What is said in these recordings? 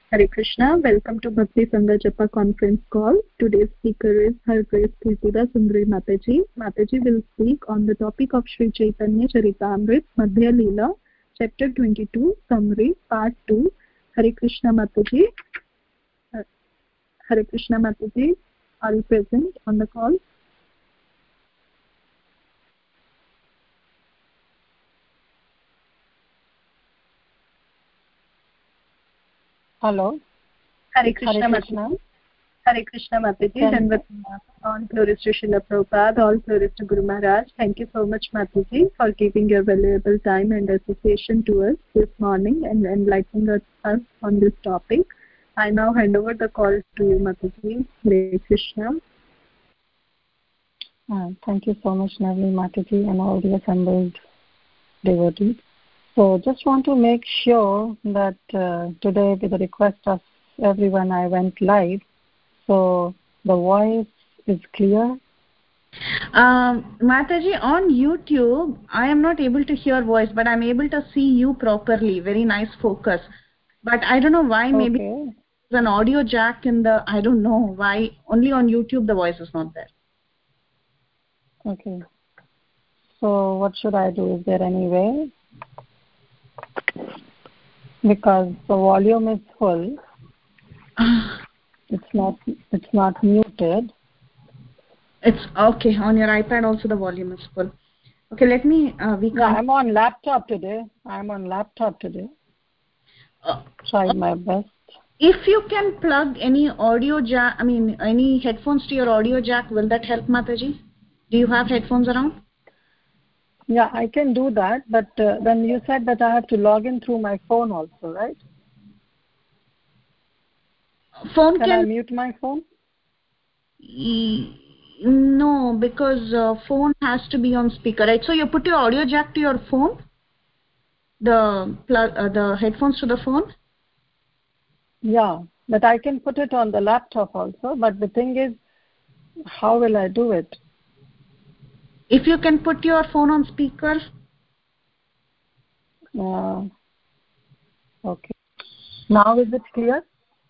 Hare Krishna. Welcome to Bhakti Sangha Japa conference call. Today's speaker is Her Grace Kirtida Sundari Mataji. Mataji will speak on the topic of Sri Chaitanya Charitamrita, Madhya Leela, Chapter 22, Summary, Part 2. Hare Krishna Mataji. Hare Krishna Mataji, are you present on the call? Hello. Hare Krishna Mataji. Hare Krishna Mataji. All glories to Srila Prabhupada, all glories to Guru Maharaj. Thank you so much, Mataji, for giving your valuable time and association to us this morning and enlightening us on this topic. I now hand over the call to you, Mataji. Hare Krishna. Thank you so much, Navni Mataji, and all the assembled devotees. So just want to make sure that today, with the request of everyone, I went live. So the voice is clear. Mataji, on YouTube, I am not able to hear voice, but I'm able to see you properly. Very nice focus. But I don't know why. Maybe there's an audio jack in the. I don't know why. Only on YouTube the voice is not there. Okay. So what should I do? Is there any way? Because the volume is full. It's not muted. It's okay. On your iPad also the volume is full. Okay, let me I'm on laptop today. Tried my best. If you can plug any audio jack, any headphones to your audio jack, will that help, Mataji? Do you have headphones around? Yeah, I can do that, but then you said that I have to log in through my phone also, right? Can I mute my phone? No, because phone has to be on speaker, right? So you put your audio jack to your phone, the headphones to the phone? Yeah, but I can put it on the laptop also, but the thing is, how will I do it? If you can put your phone on speaker. Okay. Now is it clear?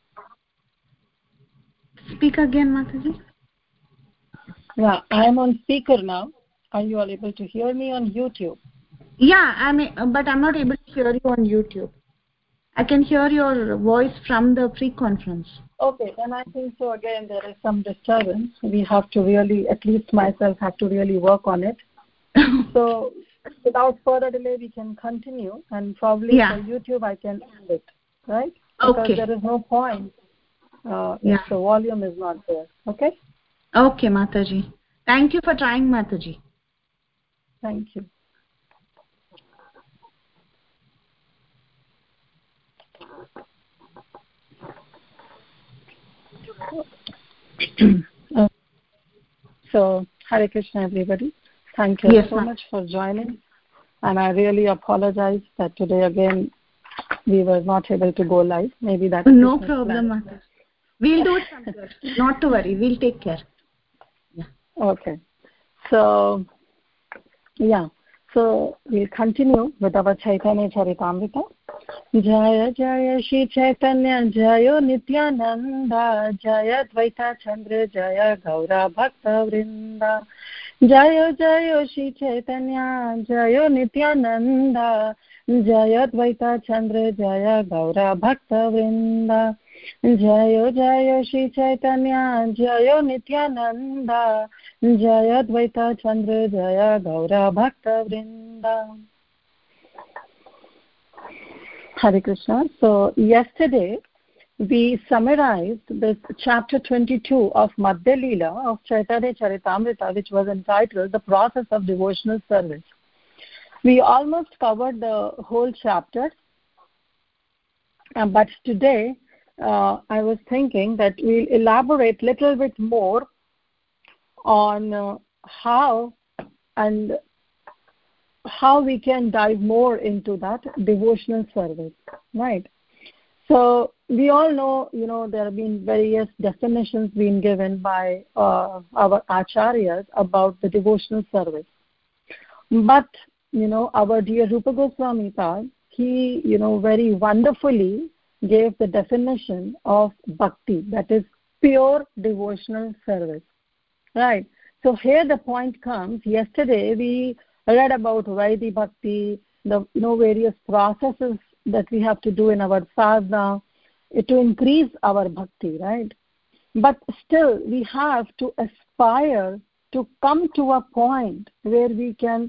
Speak again, Mataji. Yeah, I am on speaker now. Are you all able to hear me on YouTube? Yeah, but I'm not able to hear you on YouTube. I can hear your voice from the pre-conference. Okay, then I think so. Again, there is some disturbance. We have to really, at least myself, have to really work on it. So, without further delay, we can continue, and probably for YouTube, I can end it, right? Because there is no point if the volume is not there. Okay? Okay, Mataji. Thank you for trying, Mataji. Thank you. So, Hare Krishna, everybody. Thank you so much for joining. And I really apologize that today again we were not able to go live. Maybe that's no problem, Mataji. We'll do it from here. Not to worry. We'll take care. Yeah. Okay. So, So we'll continue with our Chaitanya Charitamrita. Jaya Jaya Shri Chaitanya Jaya Nityananda Jaya Dvaita Chandra Jaya Gaura Bhakta Vrinda Jaya Jaya Shri Chaitanya Jaya Nityananda Jaya Dvaita Chandra Jaya Gaura Bhakta Vrinda Jaya Jaya Shri Chaitanya Jaya Nityananda Jaya Dvaita Chandra Jaya Gaura Bhakta Vrinda. Hare Krishna. So yesterday we summarized this chapter 22 of Madhya Leela of Chaitanya Charitamrita, which was entitled The Process of Devotional Service. We almost covered the whole chapter, but today I was thinking that we'll elaborate a little bit more on how we can dive more into that devotional service, right? So we all know, there have been various definitions being given by our acharyas about the devotional service. But, our dear Rupa Goswami Thad, he, very wonderfully, gave the definition of bhakti, that is pure devotional service, right? So here the point comes. Yesterday we read about Vaidhi Bhakti, the various processes that we have to do in our sadhana to increase our bhakti, right? But still we have to aspire to come to a point where we can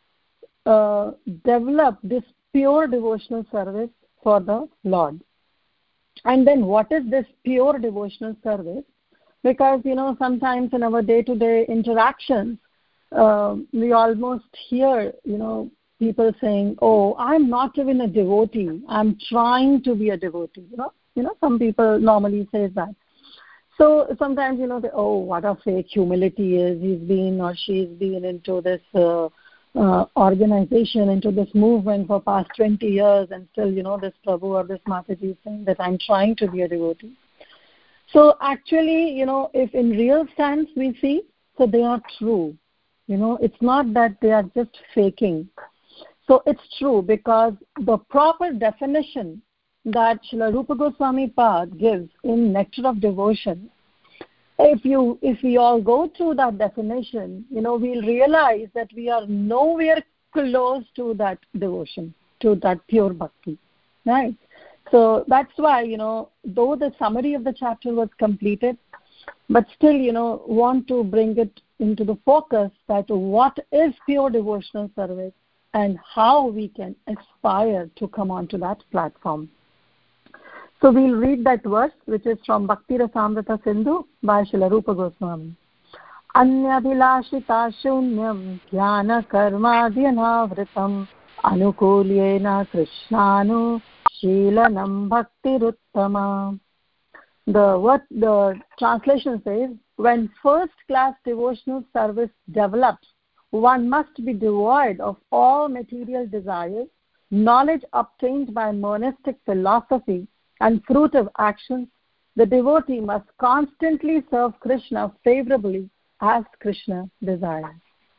develop this pure devotional service for the Lord. And then what is this pure devotional service? Because sometimes in our day-to-day interactions we almost hear people saying, oh, I'm not even a devotee, I'm trying to be a devotee. Some people normally say that. So sometimes they, oh, what a fake humility is, he's been or she's been into this organization, into this movement for past 20 years, and still this Prabhu or this Mataji is saying that I'm trying to be a devotee. So actually if in real sense we see, so they are true. It's not that they are just faking. So it's true, because the proper definition that Srila Rupa Goswami Pad gives in Nectar of Devotion, if we all go through that definition, we'll realize that we are nowhere close to that devotion, to that pure bhakti, right? So that's why, though the summary of the chapter was completed, but still, want to bring it into the focus that what is pure devotional service and how we can aspire to come onto that platform. So we'll read that verse, which is from Bhakti Rasamrita Sindhu by Srila Rupa Goswami. Anyabhilashita shunyam jnana karmadhyanavritam anukulyena krishnanu shilanam bhaktiruttama. The translation says, when first-class devotional service develops, one must be devoid of all material desires, knowledge obtained by monistic philosophy, and fruitive actions. The devotee must constantly serve Krishna favorably as Krishna desires.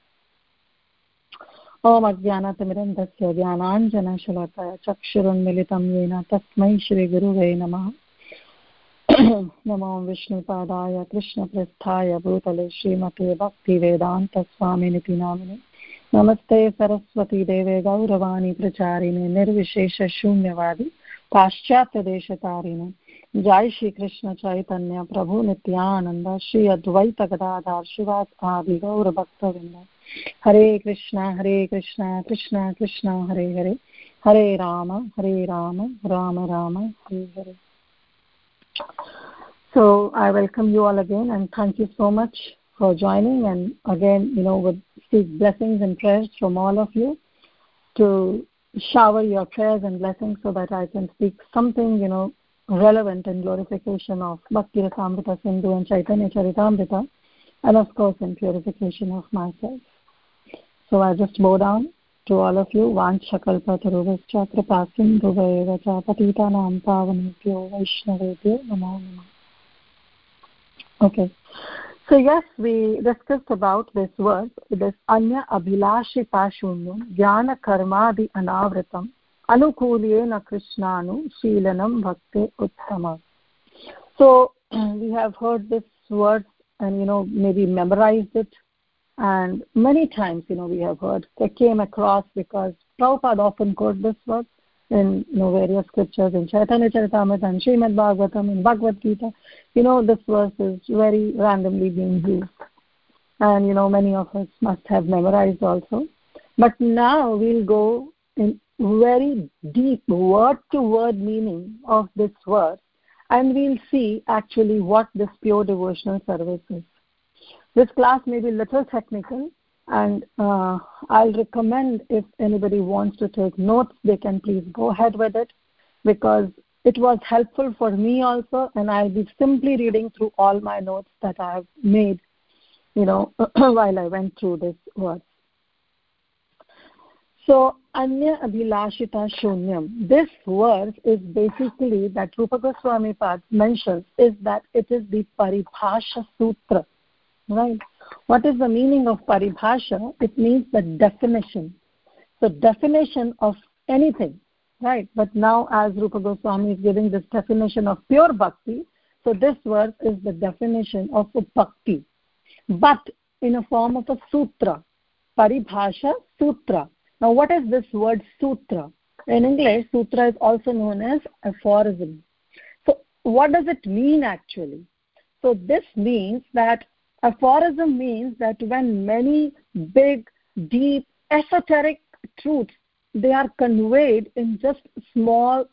Om Ajnanatimidandasya Jnananjana Shalakaya Chakshurunmilitam Yena Tasmai Shri Guruve Namah. Namo Vishnu Padaya Krishna Prasthaya Bhutale Srimate Bhakti Vedanta Swami Niti Namine Namaste Saraswati Deve Gauravani Pracharine Nirvishesha Shunyavadi Paschatya Deshatarine Jai Shri Krishna Chaitanya Prabhu Nityananda Shri Advaita Gadadhar Shivas Adi Gaura Bhakta Vrinda Hare Krishna Krishna Krishna Hare Hare Hare Rama Rama Rama Hare Hare. So I welcome you all again and thank you so much for joining, and again would seek blessings and prayers from all of you to shower your prayers and blessings so that I can speak something relevant in glorification of Bhakti Rasamrita Sindhu and Chaitanya Charitamrita, and of course in purification of myself. So I just bow down to all of you. Vancha kalpataruvascha kripasindhuvaiva cha patitanam pavanebhyo vaishnavebhyo namo namah. Okay. So yes, we discussed about this verse. It is Anya Abhilashita Shunyam Jnana Karmadi Anavritam Anukulyena Krishnanu Shilanam Bhakti Uttama. So we have heard this verse and maybe memorized it, and many times we have heard, they came across because Prabhupada often quotes this verse in various scriptures, in Chaitanya Charitamrita and Srimad Bhagavatam, in Bhagavad Gita. This verse is very randomly being used, and many of us must have memorized also. But now we'll go in very deep word-to-word meaning of this verse, and we'll see actually what this pure devotional service is. This class may be little technical, and I'll recommend if anybody wants to take notes, they can please go ahead with it, because it was helpful for me also, and I'll be simply reading through all my notes that I have made, while I went through this verse. So, Anya Abhilashita Shunyam. This verse is basically that Rupa Goswami Pad mentions is that it is the Paribhasha Sutra. Right? What is the meaning of Paribhasha? It means the definition. So definition of anything. right? But now as Rupa Goswami is giving this definition of pure bhakti, so this verse is the definition of a bhakti, but in a form of a sutra, paribhasha sutra. Now what is this word sutra? In English, sutra is also known as aphorism. So what does it mean actually? So this means that aphorism means that when many big, deep, esoteric truths, they are conveyed in just small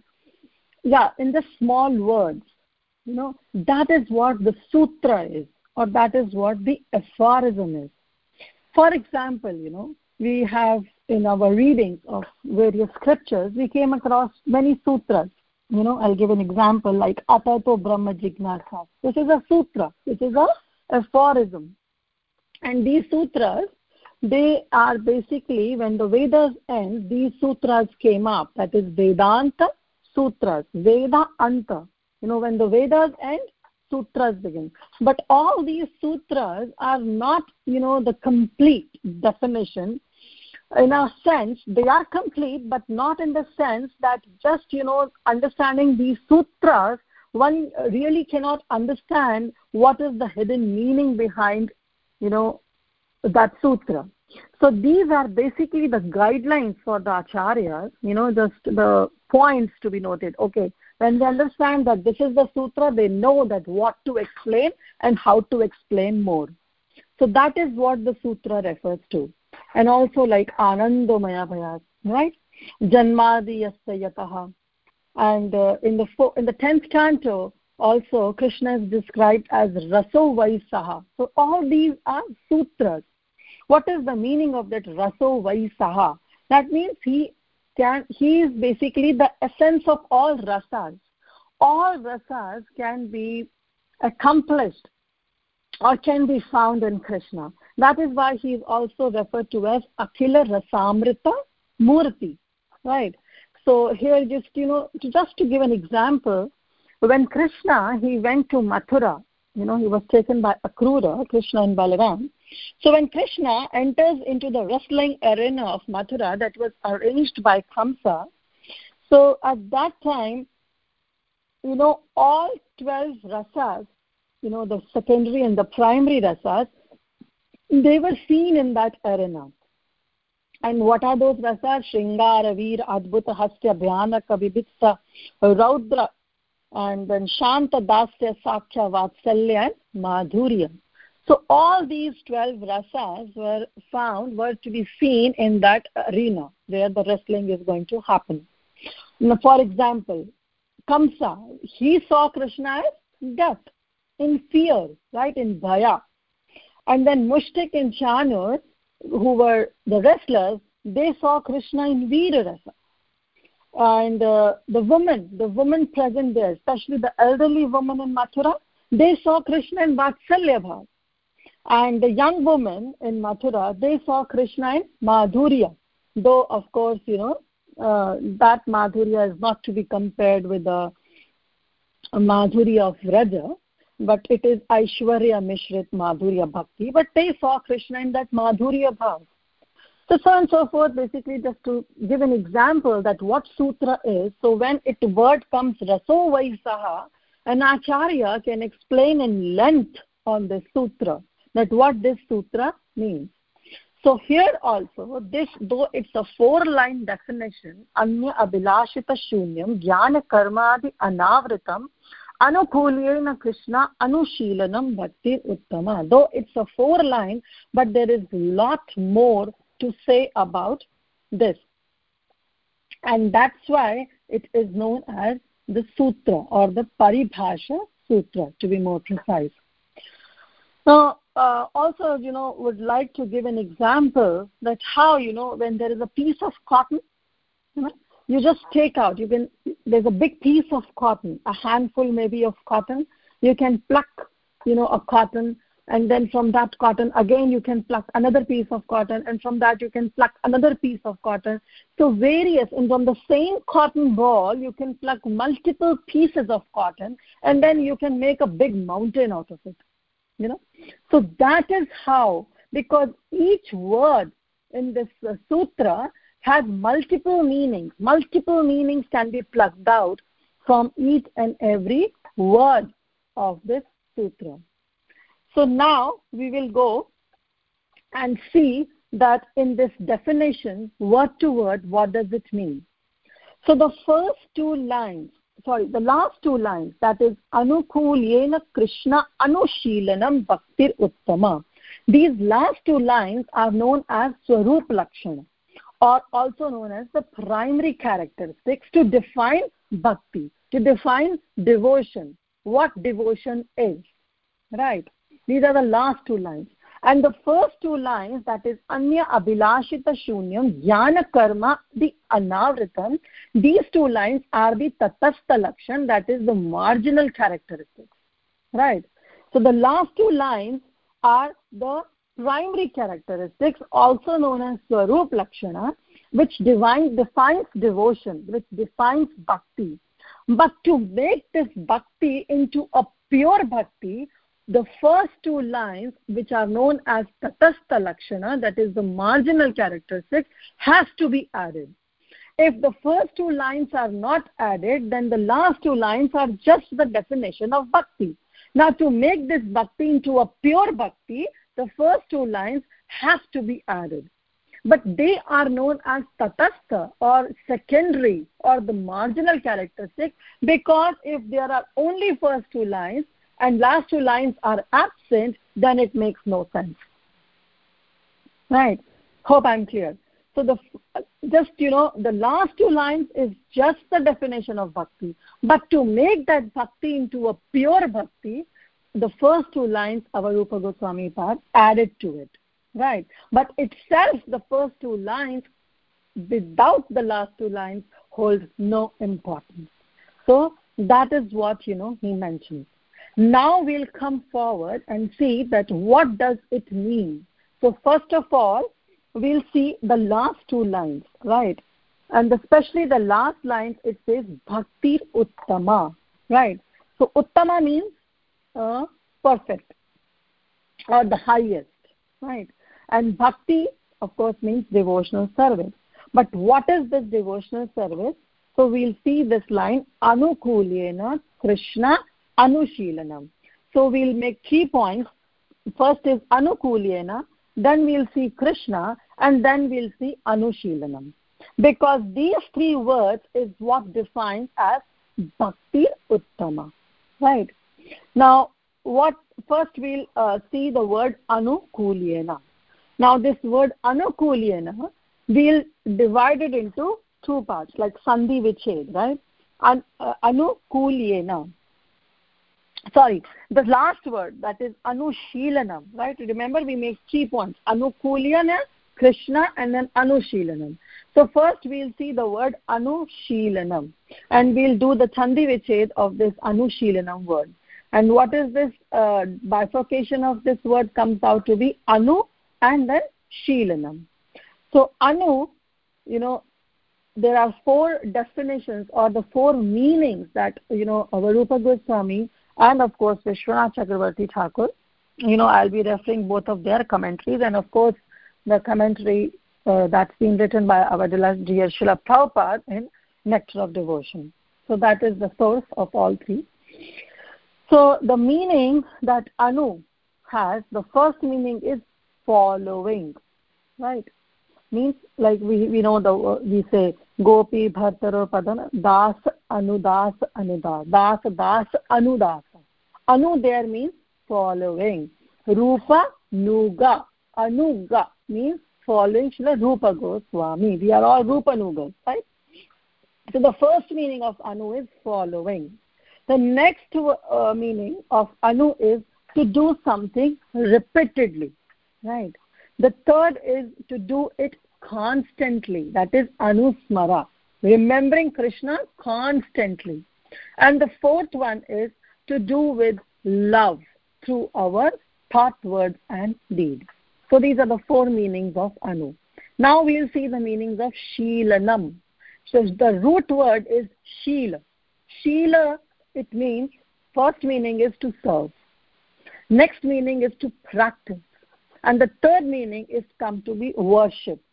in just small words, that is what the sutra is, or that is what the aphorism is. For example, we have in our readings of various scriptures, we came across many sutras. I'll give an example like Atato Brahma Jignasa. This is a sutra. This is a aphorism. And these sutras, they are basically, when the Vedas end, these sutras came up. That is Vedanta sutras, Veda Anta. When the Vedas end, sutras begin. But all these sutras are not, the complete definition. In a sense, they are complete, but not in the sense that just, understanding these sutras, one really cannot understand what is the hidden meaning behind, that sutra. So these are basically the guidelines for the acharyas, just the points to be noted. Okay, when they understand that this is the sutra, they know that what to explain and how to explain more. So that is what the sutra refers to. And also like Anandomaya Bhayas, right? Janmadi Yasya Yataha. And in the 10th canto, also Krishna is described as Raso Vaisaha. So all these are sutras. What is the meaning of that Raso Vaisaha? That means he is basically the essence of all rasas. All rasas can be accomplished or can be found in Krishna. That is why he is also referred to as Akhila Rasamrita Murti, right? So here just to give an example, when Krishna, he went to Mathura, he was taken by Akrura, Krishna and Balaram. So when Krishna enters into the wrestling arena of Mathura that was arranged by Kamsa, so at that time, all 12 rasas, the secondary and the primary rasas, they were seen in that arena. And what are those rasas? Shringara, Veer, Adbhuta, Hastya, Bhyanaka, Vibhitsa, Raudra, and then Shanta, Dasya, Sakya, Vatsalya, and Madhurya. So all these 12 rasas were to be seen in that arena where the wrestling is going to happen. Now, for example, Kamsa, he saw Krishna as death, in fear, right, in Bhaya. And then Mushtik and Chanur, who were the wrestlers, they saw Krishna in Veera Rasa. And the women present there, especially the elderly woman in Mathura, they saw Krishna in Vatsalya Bhav. And the young woman in Mathura, they saw Krishna in Madhurya. Though, of course, that Madhurya is not to be compared with the Madhurya of Vraja, but it is Aishwarya Mishrit Madhurya Bhakti. But they saw Krishna in that Madhurya Bhav. So and so forth, basically just to give an example that what sutra is. So when word comes Raso Vaisaha, an acharya can explain in length on this sutra, that what this sutra means. So here also, this, though it's a 4-line definition, Anya Abhilashita Shunyam, Jnana Karmadi Anavritam, Anukulena Krishna Anushilanam Bhakti Uttama. Though it's a 4-line, but there is a lot more to say about this. And that's why it is known as the Sutra or the Paribhasha Sutra, to be more precise. Now, also, would like to give an example that how, when there is a piece of cotton, you just take out, there's a big piece of cotton, a handful maybe of cotton, you can pluck, a cotton, and then from that cotton, again, you can pluck another piece of cotton, and from that you can pluck another piece of cotton. So and from the same cotton ball, you can pluck multiple pieces of cotton, and then you can make a big mountain out of it. So that is how, because each word in this sutra, has multiple meanings. Multiple meanings can be plucked out from each and every word of this sutra. So now we will go and see that in this definition, word to word, what does it mean? So the last two lines, that is Anukulyena Krishna Anushilanam Bhaktir Uttama. These last two lines are known as Swarup Lakshana, or also known as the primary characteristics to define bhakti, to define devotion, what devotion is. Right? These are the last two lines. And the first two lines, that is Anya Abhilashita Shunyam Jnana Karma the Anavritam, these two lines are the Tatastha Lakshan, that is the marginal characteristics. Right? So the last two lines are the primary characteristics, also known as Swarup Lakshana, which defines devotion, which defines bhakti. But to make this bhakti into a pure bhakti, the first two lines, which are known as Tatastha Lakshana, that is the marginal characteristics, has to be added. If the first two lines are not added, then the last two lines are just the definition of bhakti. Now, to make this bhakti into a pure bhakti, the first two lines have to be added. But they are known as Tatastha, or secondary, or the marginal characteristics, because if there are only first two lines, and last two lines are absent, then it makes no sense. Right? Hope I'm clear. So the last two lines is just the definition of bhakti. But to make that bhakti into a pure bhakti, the first two lines Avarupa Goswami Pad added to it. Right? But itself, the first two lines, without the last two lines, hold no importance. So that is what, he mentions. Now we'll come forward and see that what does it mean. So first of all, we'll see the last two lines, right? And especially the last lines, it says Bhakti Uttama, right? So Uttama means perfect, or the highest, right? And Bhakti, of course, means devotional service. But what is this devotional service? So we'll see this line, Anukulyena Krishna Anushilanam. So we'll make 3 points. First is Anukulyena, then we'll see Krishna, and then we'll see Anushilanam. Because these 3 words is what defines as Bhakti Uttama. Right? Now, first we'll see the word Anukulyena. Now this word Anukulyena, we'll divide it into 2 parts, like Sandhi Viched, right? Anukulyena. Sorry, the last word, that is Anushilanam, right? Remember, we make 3 points, Anukulyena, Krishna, and then Anushilanam. So first we'll see the word Anushilanam, and we'll do the Sandhi Viched of this Anushilanam word. And what is this bifurcation of this word comes out to be Anu and then Shilanam. So Anu, there are 4 definitions or the 4 meanings that, Avarupa Goswami and of course Vishwanath Chakravarti Thakur, I'll be referring both of their commentaries, and of course the commentary that's been written by our dear Srila Prabhupada in Nectar of Devotion. So that is the source of all 3. So the meaning that Anu has, the first meaning is following, right? Means like we know we say Gopi Bhartaro Padana Das Anudas Anudas Das Das Anudas. Anu there means following. Rupa Nuga. Anuga means following Srila Rupa Goswami. We are all Rupa Nugas, right? So the first meaning of Anu is following. The next meaning of Anu is to do something repeatedly, right? The third is to do it constantly, that is Anusmara, remembering Krishna constantly. And the fourth one is to do with love through our thought, words and deeds. So these are the 4 meanings of Anu. Now we'll see the meanings of Shilanam. So the root word is Shila. Shila, it means, first meaning is to serve. Next meaning is to practice. And the third meaning is come to be worship.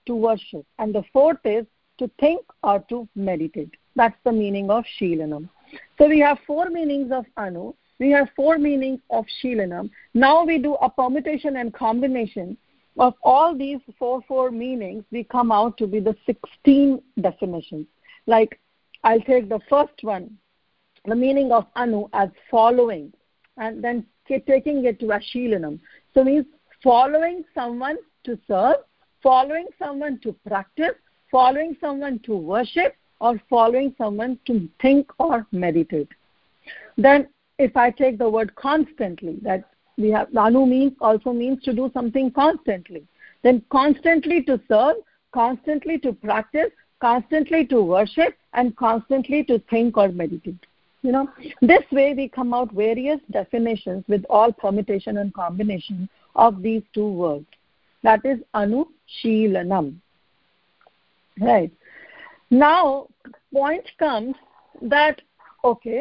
to worship, and the fourth is to think or to meditate. That's the meaning of Sheelanam. So we have 4 meanings of Anu. We have 4 meanings of Sheelanam. Now we do a permutation and combination of all these four meanings. We come out to be the 16 definitions. Like, I'll take the first one, the meaning of Anu as following, and then taking it to a Sheelanam. So means following someone to serve, following someone to practice, following someone to worship, or following someone to think or meditate. Then if I take the word constantly, that we have, Anu also means to do something constantly. Then constantly to serve, constantly to practice, constantly to worship, and constantly to think or meditate. This way we come out various definitions with all permutation and combination of these 2 words. That is Anu Sheelanam. Right. Now, point comes that, okay,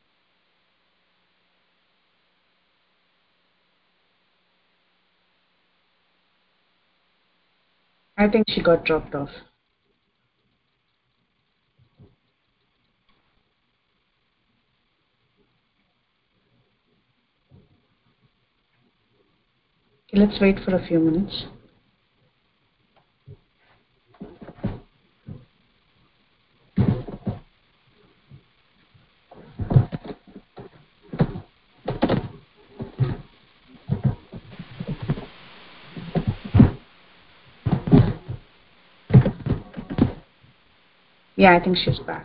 I think she got dropped off. Okay, let's wait for a few minutes. Yeah, I think she's back.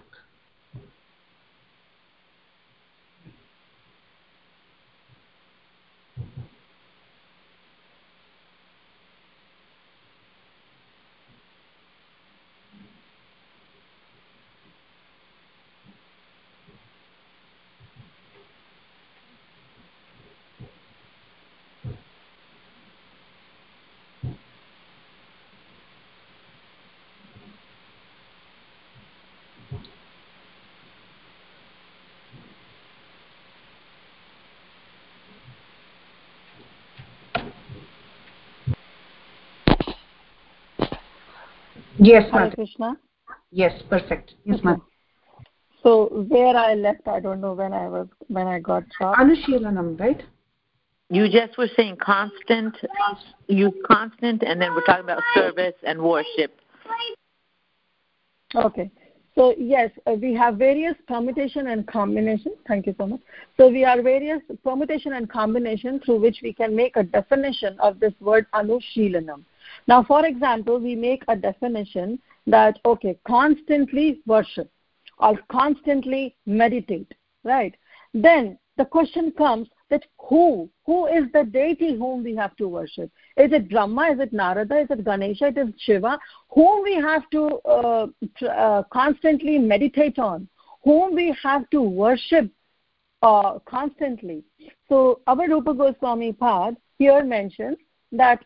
Yes, Hare Krishna. Yes, perfect. Yes, ma'am. So where I left, I don't know when I got dropped. Anu Sheelanam, right? You just were saying constant, use constant, and then we're talking about service and worship. Okay. So yes, we have various permutation and combination. Thank you so much. So we have various permutation and combination through which we can make a definition of this word Anu Sheelanam. Now, for example, we make a definition that, okay, constantly worship or constantly meditate, right? Then the question comes that who is the deity whom we have to worship? Is it Brahma? Is it Narada? Is it Ganesha? Is it Shiva? Whom we have to constantly meditate on? Whom we have to worship constantly? So our Rupa Goswami Pad here mentions that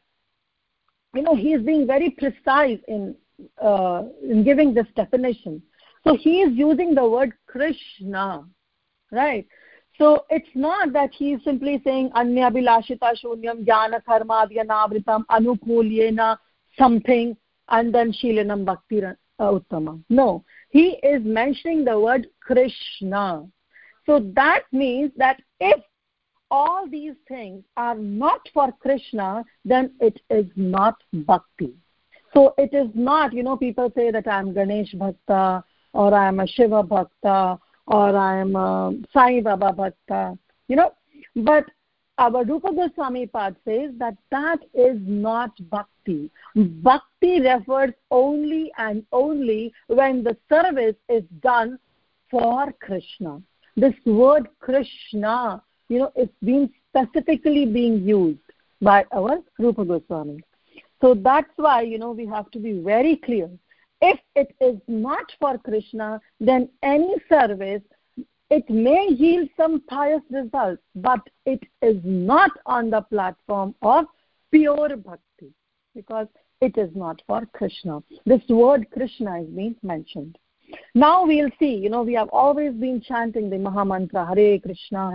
he is being very precise in giving this definition. So he is using the word Krishna, right? So it's not that he is simply saying Anya Bilashita Shunyam Jnana Karma Adyanavritam Anukulyena something and then Sheelanam Bhakti Uttama. No, he is mentioning the word Krishna. So that means that if all these things are not for Krishna, then it is not bhakti. So it is not, people say that I am Ganesh Bhakta, or I am a Shiva Bhakta, or I am a Sai Baba Bhakta, But our Rupa Goswami Pad says that is not bhakti. Bhakti refers only and only when the service is done for Krishna. This word Krishna, it's been specifically being used by our Rupa Goswami. So that's why, we have to be very clear. If it is not for Krishna, then any service, it may yield some pious results, but it is not on the platform of pure bhakti, because it is not for Krishna. This word Krishna is being mentioned. Now we'll see, we have always been chanting the Mahamantra, Hare Krishna,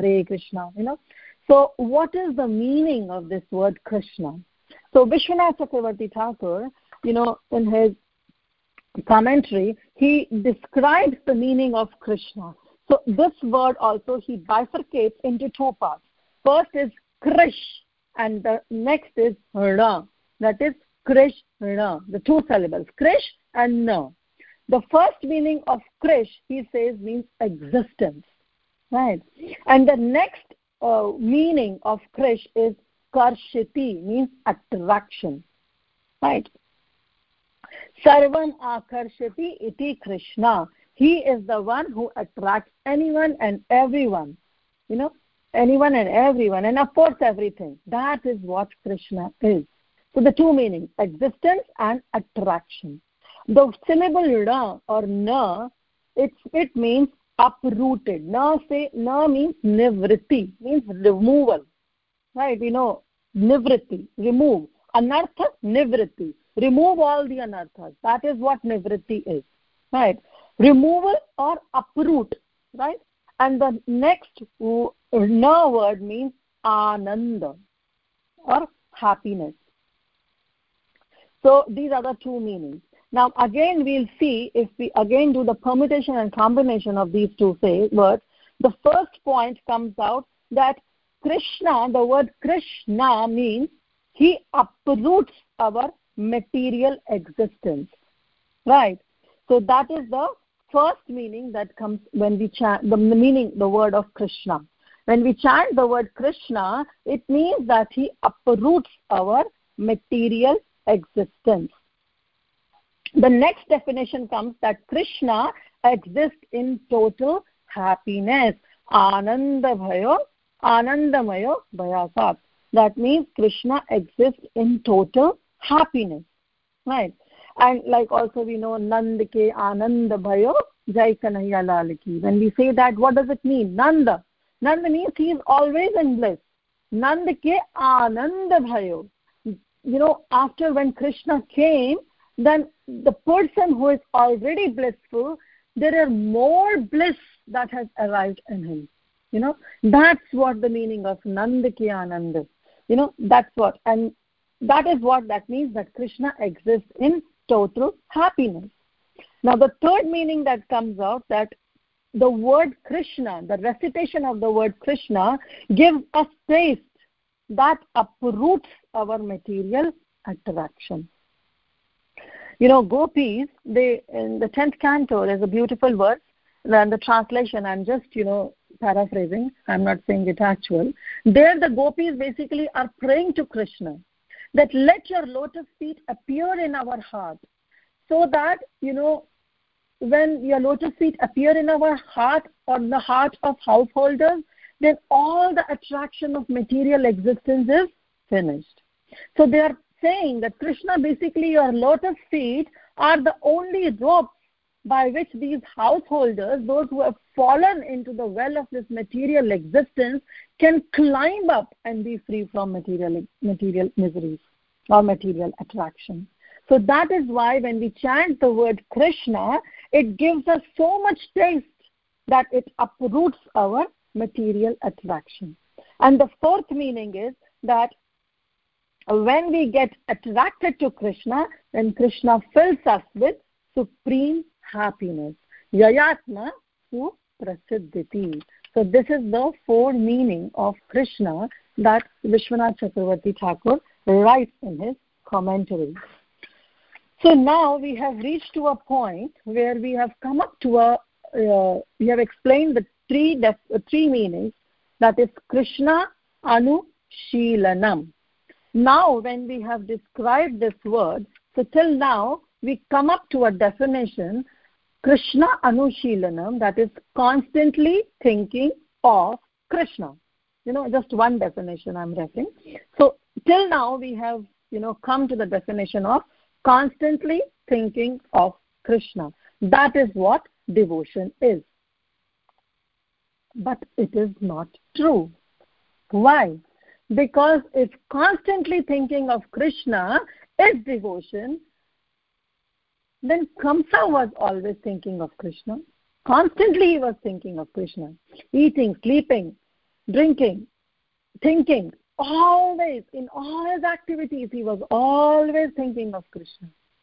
So what is the meaning of this word Krishna? So Vishwanath Chakravarti Thakur in his commentary, he describes the meaning of Krishna. So this word also he bifurcates into two parts. First is Krish, and the next is Ra. That is Krishna, the two syllables, Krish and Na. The first meaning of Krish, he says, means existence, right? And the next meaning of Krish is Karshiti, means attraction, right? Sarvam akarshati iti Krishna. He is the one who attracts anyone and everyone, anyone and everyone, and of course everything. That is what Krishna is. So the two meanings, existence and attraction. The syllable Ra or Na, it means uprooted. Na means nivritti, means removal, right? Nivritti, remove. Anartha, nivritti. Remove all the anarthas. That is what nivritti is, right? Removal or uproot, right? And the next Na word means ananda or happiness. So these are the two meanings. Now again we'll see, if we again do the permutation and combination of these two words, the first point comes out that Krishna, the word Krishna means he uproots our material existence, right? So that is the first meaning that comes when we chant the word of Krishna. When we chant the word Krishna, it means that he uproots our material existence. The next definition comes that Krishna exists in total happiness. Anandamayo bhayasat. That means Krishna exists in total happiness, right? And like also we know Nand ke Ananda Bhayo Jai Kanhaiya Lal ki. When we say that, what does it mean? Nanda means he is always in bliss. Nand ke Ananda Bhayo. After when Krishna came, then the person who is already blissful, there are more bliss that has arrived in him. That's what the meaning of Nand ke Ananda. That's what, and that is what that means, that Krishna exists in total happiness. Now the third meaning that comes out, that the word Krishna, the recitation of the word Krishna gives us taste that uproots our material attraction. Gopis, they, in the 10th canto, there's a beautiful verse, and the translation, I'm just, paraphrasing, I'm not saying it actual. There the gopis basically are praying to Krishna that let your lotus feet appear in our heart, so that, when your lotus feet appear in our heart or the heart of householders, then all the attraction of material existence is finished. So they are saying that Krishna, basically your lotus feet are the only ropes by which these householders, those who have fallen into the well of this material existence, can climb up and be free from material miseries or material attraction. So that is why when we chant the word Krishna, it gives us so much taste that it uproots our material attraction. And the fourth meaning is that when we get attracted to Krishna, then Krishna fills us with supreme happiness. Yayatma su prasiddhiti. So this is the four meaning of Krishna that Vishwanath Chakravarti Thakur writes in his commentary. So now we have reached to a point where we have come up to we have explained the three meanings, that is Krishna Anushilanam. Now when we have described this word, so till now we come up to a definition, Krishna Anushilanam, that is constantly thinking of Krishna. Just one definition I'm referring. So till now we have come to the definition of constantly thinking of Krishna. That is what devotion is. But it is not true. Why? Because if constantly thinking of Krishna is devotion, then Kamsa was always thinking of Krishna. Constantly he was thinking of Krishna. Eating, sleeping, drinking, thinking. Always, in all his activities, he was always thinking of Krishna.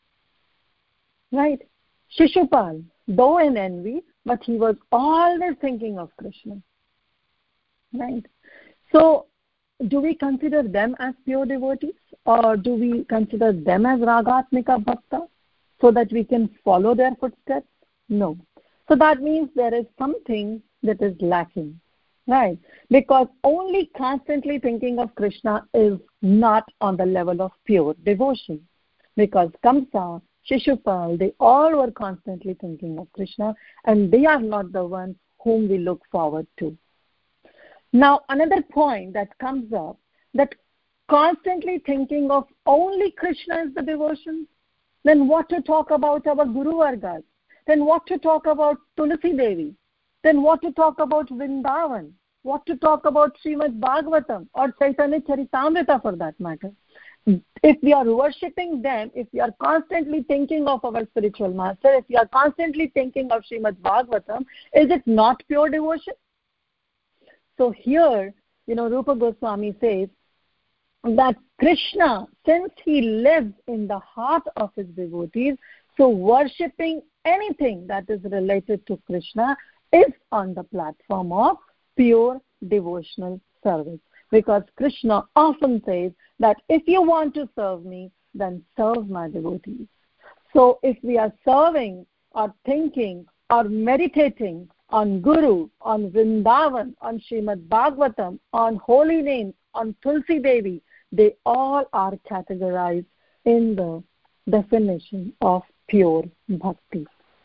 right? Shishupal, though in envy, but he was always thinking of Krishna, right? So do we consider them as pure devotees, or do we consider them as ragatmika bhakta so that we can follow their footsteps? No. So that means there is something that is lacking, right? Because only constantly thinking of Krishna is not on the level of pure devotion. Because Kamsa, Shishupal, they all were constantly thinking of Krishna, and they are not the ones whom we look forward to. Now, another point that comes up, that constantly thinking of only Krishna is the devotion, then what to talk about our Guru Vargas? Then what to talk about Tulsi Devi? Then what to talk about Vrindavan? What to talk about Srimad Bhagavatam or Chaitanya Charitamrita for that matter? If we are worshipping them, if we are constantly thinking of our spiritual master, if we are constantly thinking of Srimad Bhagavatam, is it not pure devotion? So here, Rupa Goswami says that Krishna, since he lives in the heart of his devotees, so worshipping anything that is related to Krishna is on the platform of pure devotional service. Because Krishna often says that if you want to serve me, then serve my devotees. So if we are serving or thinking or meditating on Guru, on Vrindavan, on Srimad Bhagavatam, on holy names, on Tulsi Devi, they all are categorized in the definition of pure bhakti.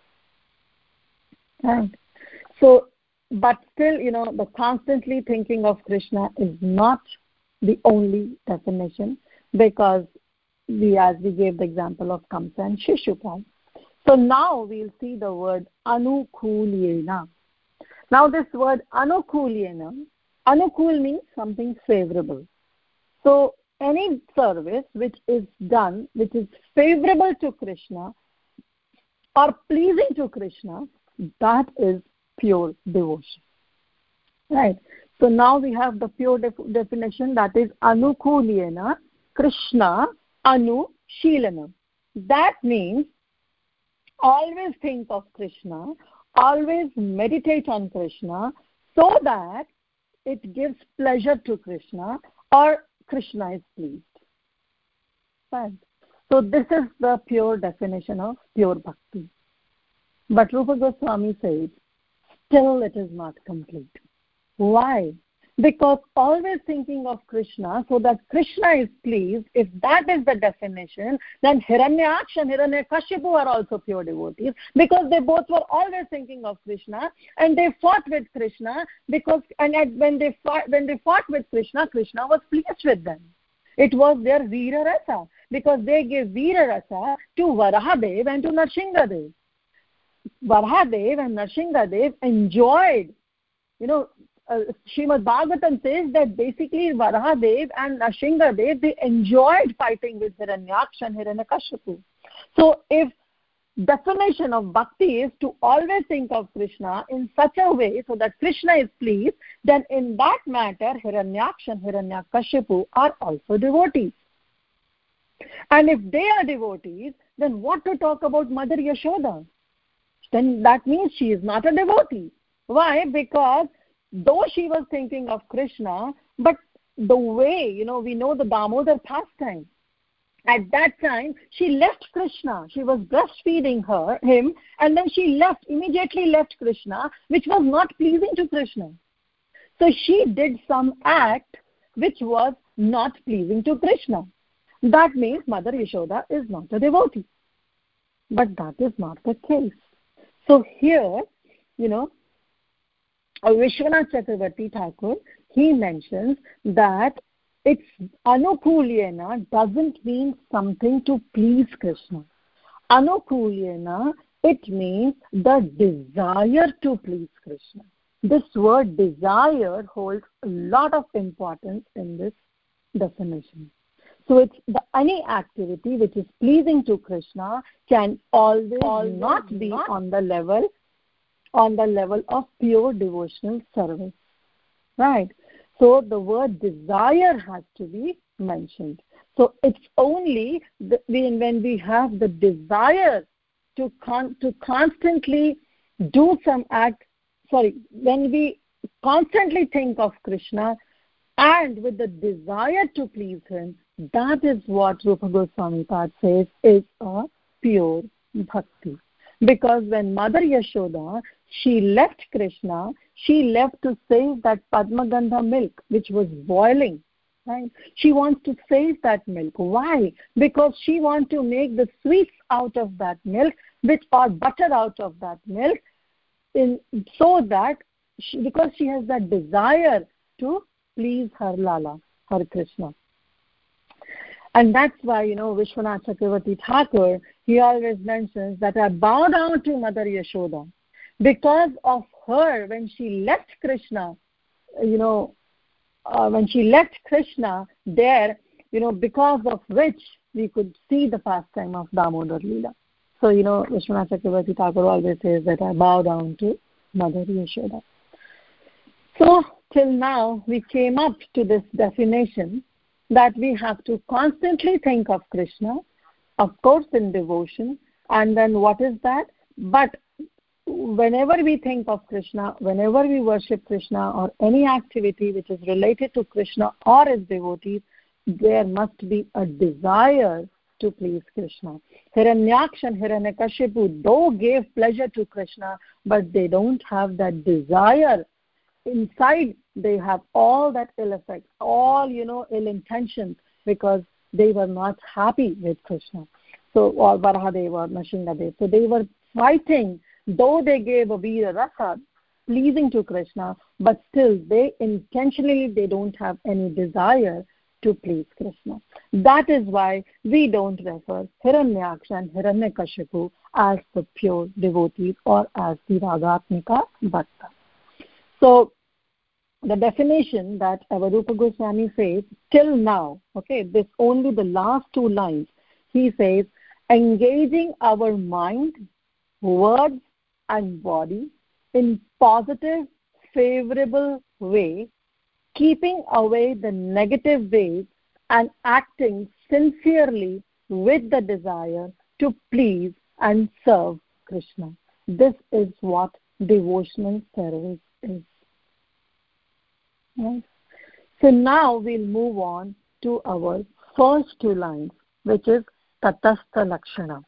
Right? So, but still, the constantly thinking of Krishna is not the only definition, because as we gave the example of Kamsa and Shishupal. So now we'll see the word anukulyena. Now this word anukulyena, anukul means something favorable. So any service which is done, which is favorable to Krishna or pleasing to Krishna, that is pure devotion. Right? So now we have the pure definition, that is anukulyena Krishna anushilana. That means always think of Krishna, always meditate on Krishna, so that it gives pleasure to Krishna or Krishna is pleased. Right? So this is the pure definition of pure bhakti. But Rupa Goswami says, still it is not complete. Why? Because always thinking of Krishna so that Krishna is pleased, if that is the definition, then Hiranyaksha and Hiranyakashipu are also pure devotees, because they both were always thinking of Krishna and they fought with Krishna, when they fought with Krishna, Krishna was pleased with them. It was their Veera Rasa, because they gave Veera Rasa to Varahadev and to Narsinghadev. Varahadev and Narsinghadev enjoyed, Srimad Bhagavatam says that basically Varahadev and Narsinghadev, they enjoyed fighting with Hiranyaksha and Hiranyakashipu. So if definition of bhakti is to always think of Krishna in such a way so that Krishna is pleased, then in that matter Hiranyaksha and Hiranyakashipu are also devotees. And if they are devotees, then what to talk about Mother Yashoda? Then that means she is not a devotee. Why? Because though she was thinking of Krishna, but the way, we know the Damodar pastime. At that time, she left Krishna. She was breastfeeding him, and then she immediately left Krishna, which was not pleasing to Krishna. So she did some act which was not pleasing to Krishna. That means Mother Yashoda is not a devotee. But that is not the case. So here, Vishwanath Chakravarti Thakur, he mentions that it's anukulyena doesn't mean something to please Krishna. Anukulyena, it means the desire to please Krishna. This word desire holds a lot of importance in this definition. So it's any activity which is pleasing to Krishna can always not be on the level of pure devotional service. Right? So the word desire has to be mentioned. So it's only when we have the desire to constantly do some act, when we constantly think of Krishna and with the desire to please him, that is what Rupa Goswami Pad says is a pure bhakti. Because when Mother Yashoda, she left Krishna, she left to save that Padmagandha milk which was boiling. Right? She wants to save that milk. Why? Because she wants to make the sweets out of that milk, or butter out of that milk, so that because she has that desire to please her Lala, her Krishna. And that's why, Vishwanath Chakravarti Thakur, he always mentions that I bow down to Mother Yashoda. Because of her, when she left Krishna, when she left Krishna there, because of which we could see the pastime of Damodar Leela. So, Vishwanath Chakravarti Thakur always says that I bow down to Mother Yashoda. So, till now, we came up to this definition that we have to constantly think of Krishna, of course in devotion, and then what is that? But whenever we think of Krishna, whenever we worship Krishna or any activity which is related to Krishna or his devotees, there must be a desire to please Krishna. Hiranyaksha and Hiranyakashipu, though gave pleasure to Krishna, but they don't have that desire. Inside, they have all that ill effects, all, ill intentions, because they were not happy with Krishna. So, or Varahadeva or Nashingadeva. So they were fighting, though they gave a Veera Rasa, pleasing to Krishna, but still they don't have any desire to please Krishna. That is why we don't refer Hiranyaksha and Hiranyakashipu as the pure devotees or as the Ragatmika Bhakta. So, the definition that Avarupa Goswami says till now, this only the last two lines, he says, engaging our mind, words and body in positive, favorable way, keeping away the negative ways and acting sincerely with the desire to please and serve Krishna. This is what devotional service is. Right? So now we'll move on to our first two lines, which is Tatastha Lakshana.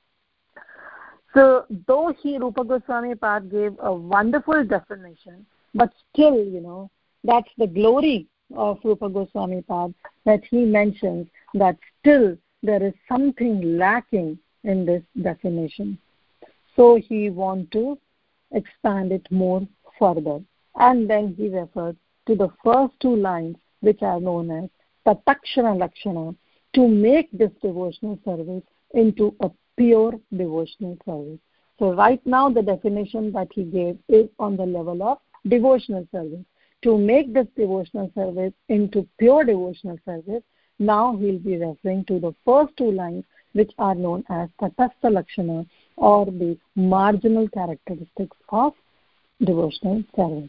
So though Rupa Goswami Pad gave a wonderful definition, but still, that's the glory of Rupa Goswami Pad, that he mentions that still there is something lacking in this definition. So he wants to expand it more further. And then he refers to the first two lines, which are known as Tatakshana Lakshana, to make this devotional service into a pure devotional service. So right now the definition that he gave is on the level of devotional service. To make this devotional service into pure devotional service, now he'll be referring to the first two lines, which are known as Tatastha Lakshana, or the marginal characteristics of devotional service.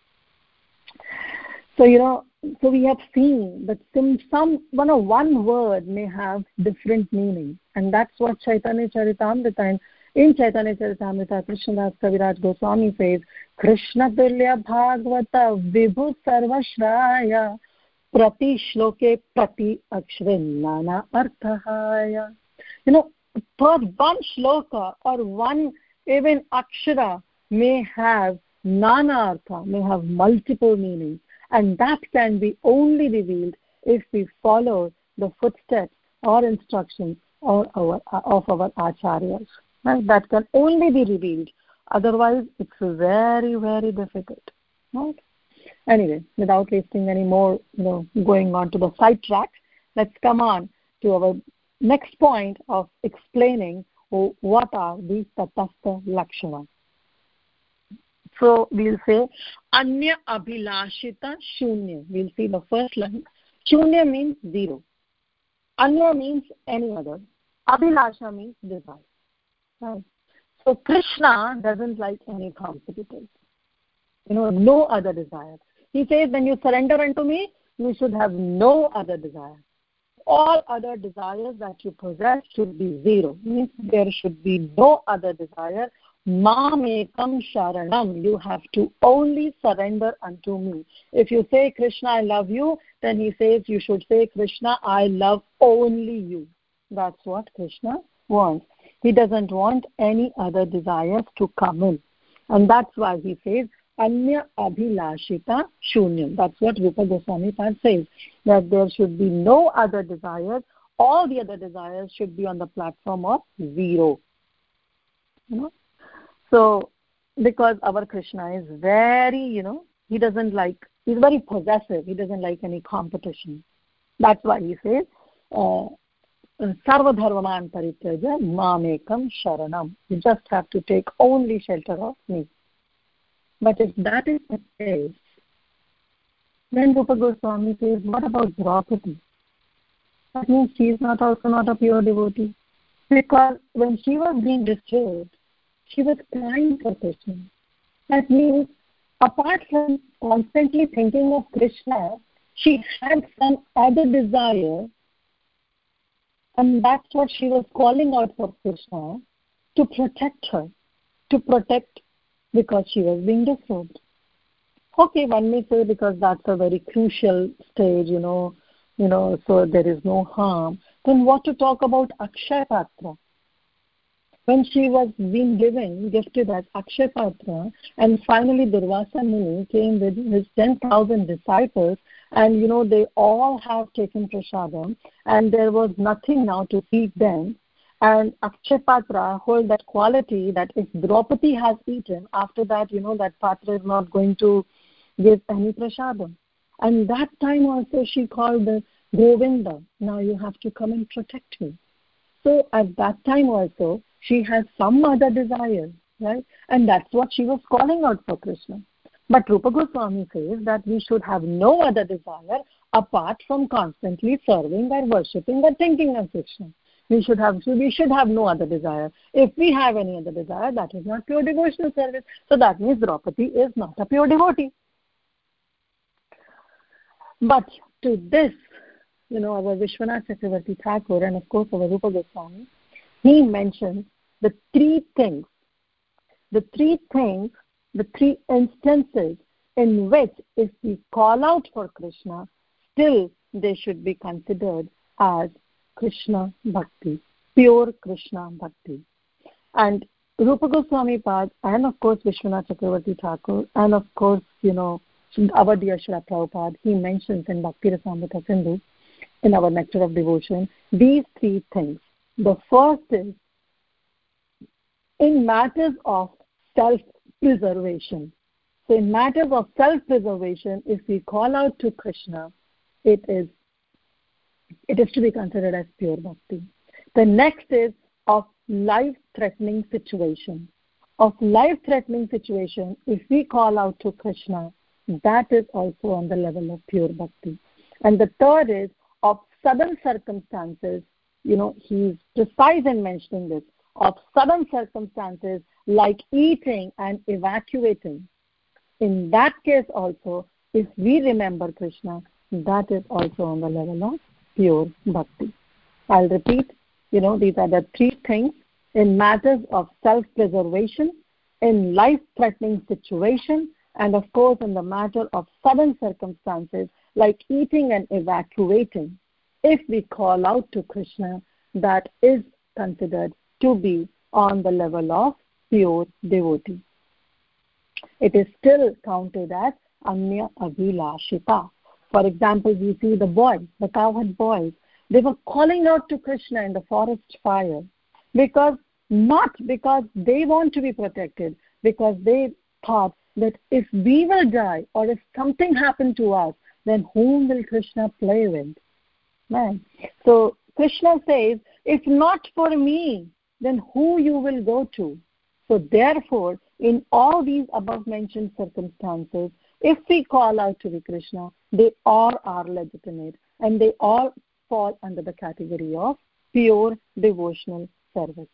So, so we have seen that one word may have different meaning, and that's what Chaitanya Charitamrita, and in Chaitanya Charitamrita, Krishnadas Kaviraj Goswami says, Krishna Tulya Bhagavata Vibhu Sarvashraya Prati Shloke Prati Akshare Nana Arthahaya. Per one shloka or one even akshara may have nana artha, may have multiple meanings. And that can be only revealed if we follow the footsteps or instructions of our acharyas. Right? That can only be revealed. Otherwise, it's very, very difficult. Right? Anyway, without wasting any more, going on to the sidetrack, let's come on to our next point of explaining what are these Tatastha Lakshana. So we'll say Anya Abhilashita Shunya. We'll see the first line. Shunya means zero. Anya means any other. Abhilasha means desire. Right? So Krishna doesn't like any competitors. No other desire. He says, when you surrender unto me, you should have no other desire. all other desires that you possess should be zero. Means there should be no other desire. Mamekam sharanam. You have to only surrender unto me. If you say, Krishna, I love you, then he says you should say, Krishna, I love only you. That's what Krishna wants. He doesn't want any other desires to come in. And that's why he says, Anya abhilashita shunyam. That's what Rupa Goswami Pad says, that there should be no other desires. All the other desires should be on the platform of zero. You know? So, because our Krishna is very, he doesn't like, he's very possessive. He doesn't like any competition. That's why he says, Sarva dharman parityaja mamekam sharanam. You just have to take only shelter of me. But if that is the case, then Rupa Goswami says, what about Draupadi? That means she is also not a pure devotee. Because when she was being disturbed, she was crying for Krishna. That means, apart from constantly thinking of Krishna, she had some other desire, and that's what she was calling out for Krishna, to protect her, because she was being disturbed. Okay, one may say because that's a very crucial stage, so there is no harm. Then what to talk about Akshaya Patra? When she was being gifted as Akshaya Patra, and finally Durvasa Muni came with his 10,000 disciples, and they all have taken prasadam, and there was nothing now to feed them. And Akshaya Patra hold that quality that if Draupadi has eaten, after that, that Patra is not going to give any prasadam. And that time also she called the Govinda, now you have to come and protect me. So at that time also, she has some other desire, right? And that's what she was calling out for Krishna. But Rupa Goswami says that we should have no other desire apart from constantly serving or worshipping or thinking of Krishna. We should have no other desire. If we have any other desire, that is not pure devotional service. So that means Draupadi is not a pure devotee. But to this, our Vishwanath Chakravarti Thakur and of course our Rupa Goswami, he mentions the three instances in which if we call out for Krishna, still they should be considered as Krishna Bhakti, pure Krishna Bhakti. And Rupa Goswami Pad and of course Vishwanath Chakravarti Thakur and of course, our dear Srila Prabhupada, he mentions in Bhakti Rasamrita Sindhu, in our Nectar of Devotion, these three things. The first is, in matters of self-preservation. So in matters of self-preservation, if we call out to Krishna, it is to be considered as pure bhakti. The next is of life-threatening situation. Of life-threatening situation, if we call out to Krishna, that is also on the level of pure bhakti. And the third is of sudden circumstances, he's precise in mentioning this, of sudden circumstances like eating and evacuating. In that case also, if we remember Krishna, that is also on the level of pure bhakti. I'll repeat, these are the three things in matters of self-preservation, in life-threatening situation, and of course in the matter of sudden circumstances like eating and evacuating. If we call out to Krishna, that is considered to be on the level of pure devotee. It is still counted as Anya Abhilashita. For example, we see the cowherd boys, they were calling out to Krishna in the forest fire not because they want to be protected, because they thought that if we will die or if something happened to us, then whom will Krishna play with? Right? So Krishna says, if not for me, then who you will go to? So therefore, in all these above mentioned circumstances, if we call out to the Krishna, they all are legitimate and they all fall under the category of pure devotional service.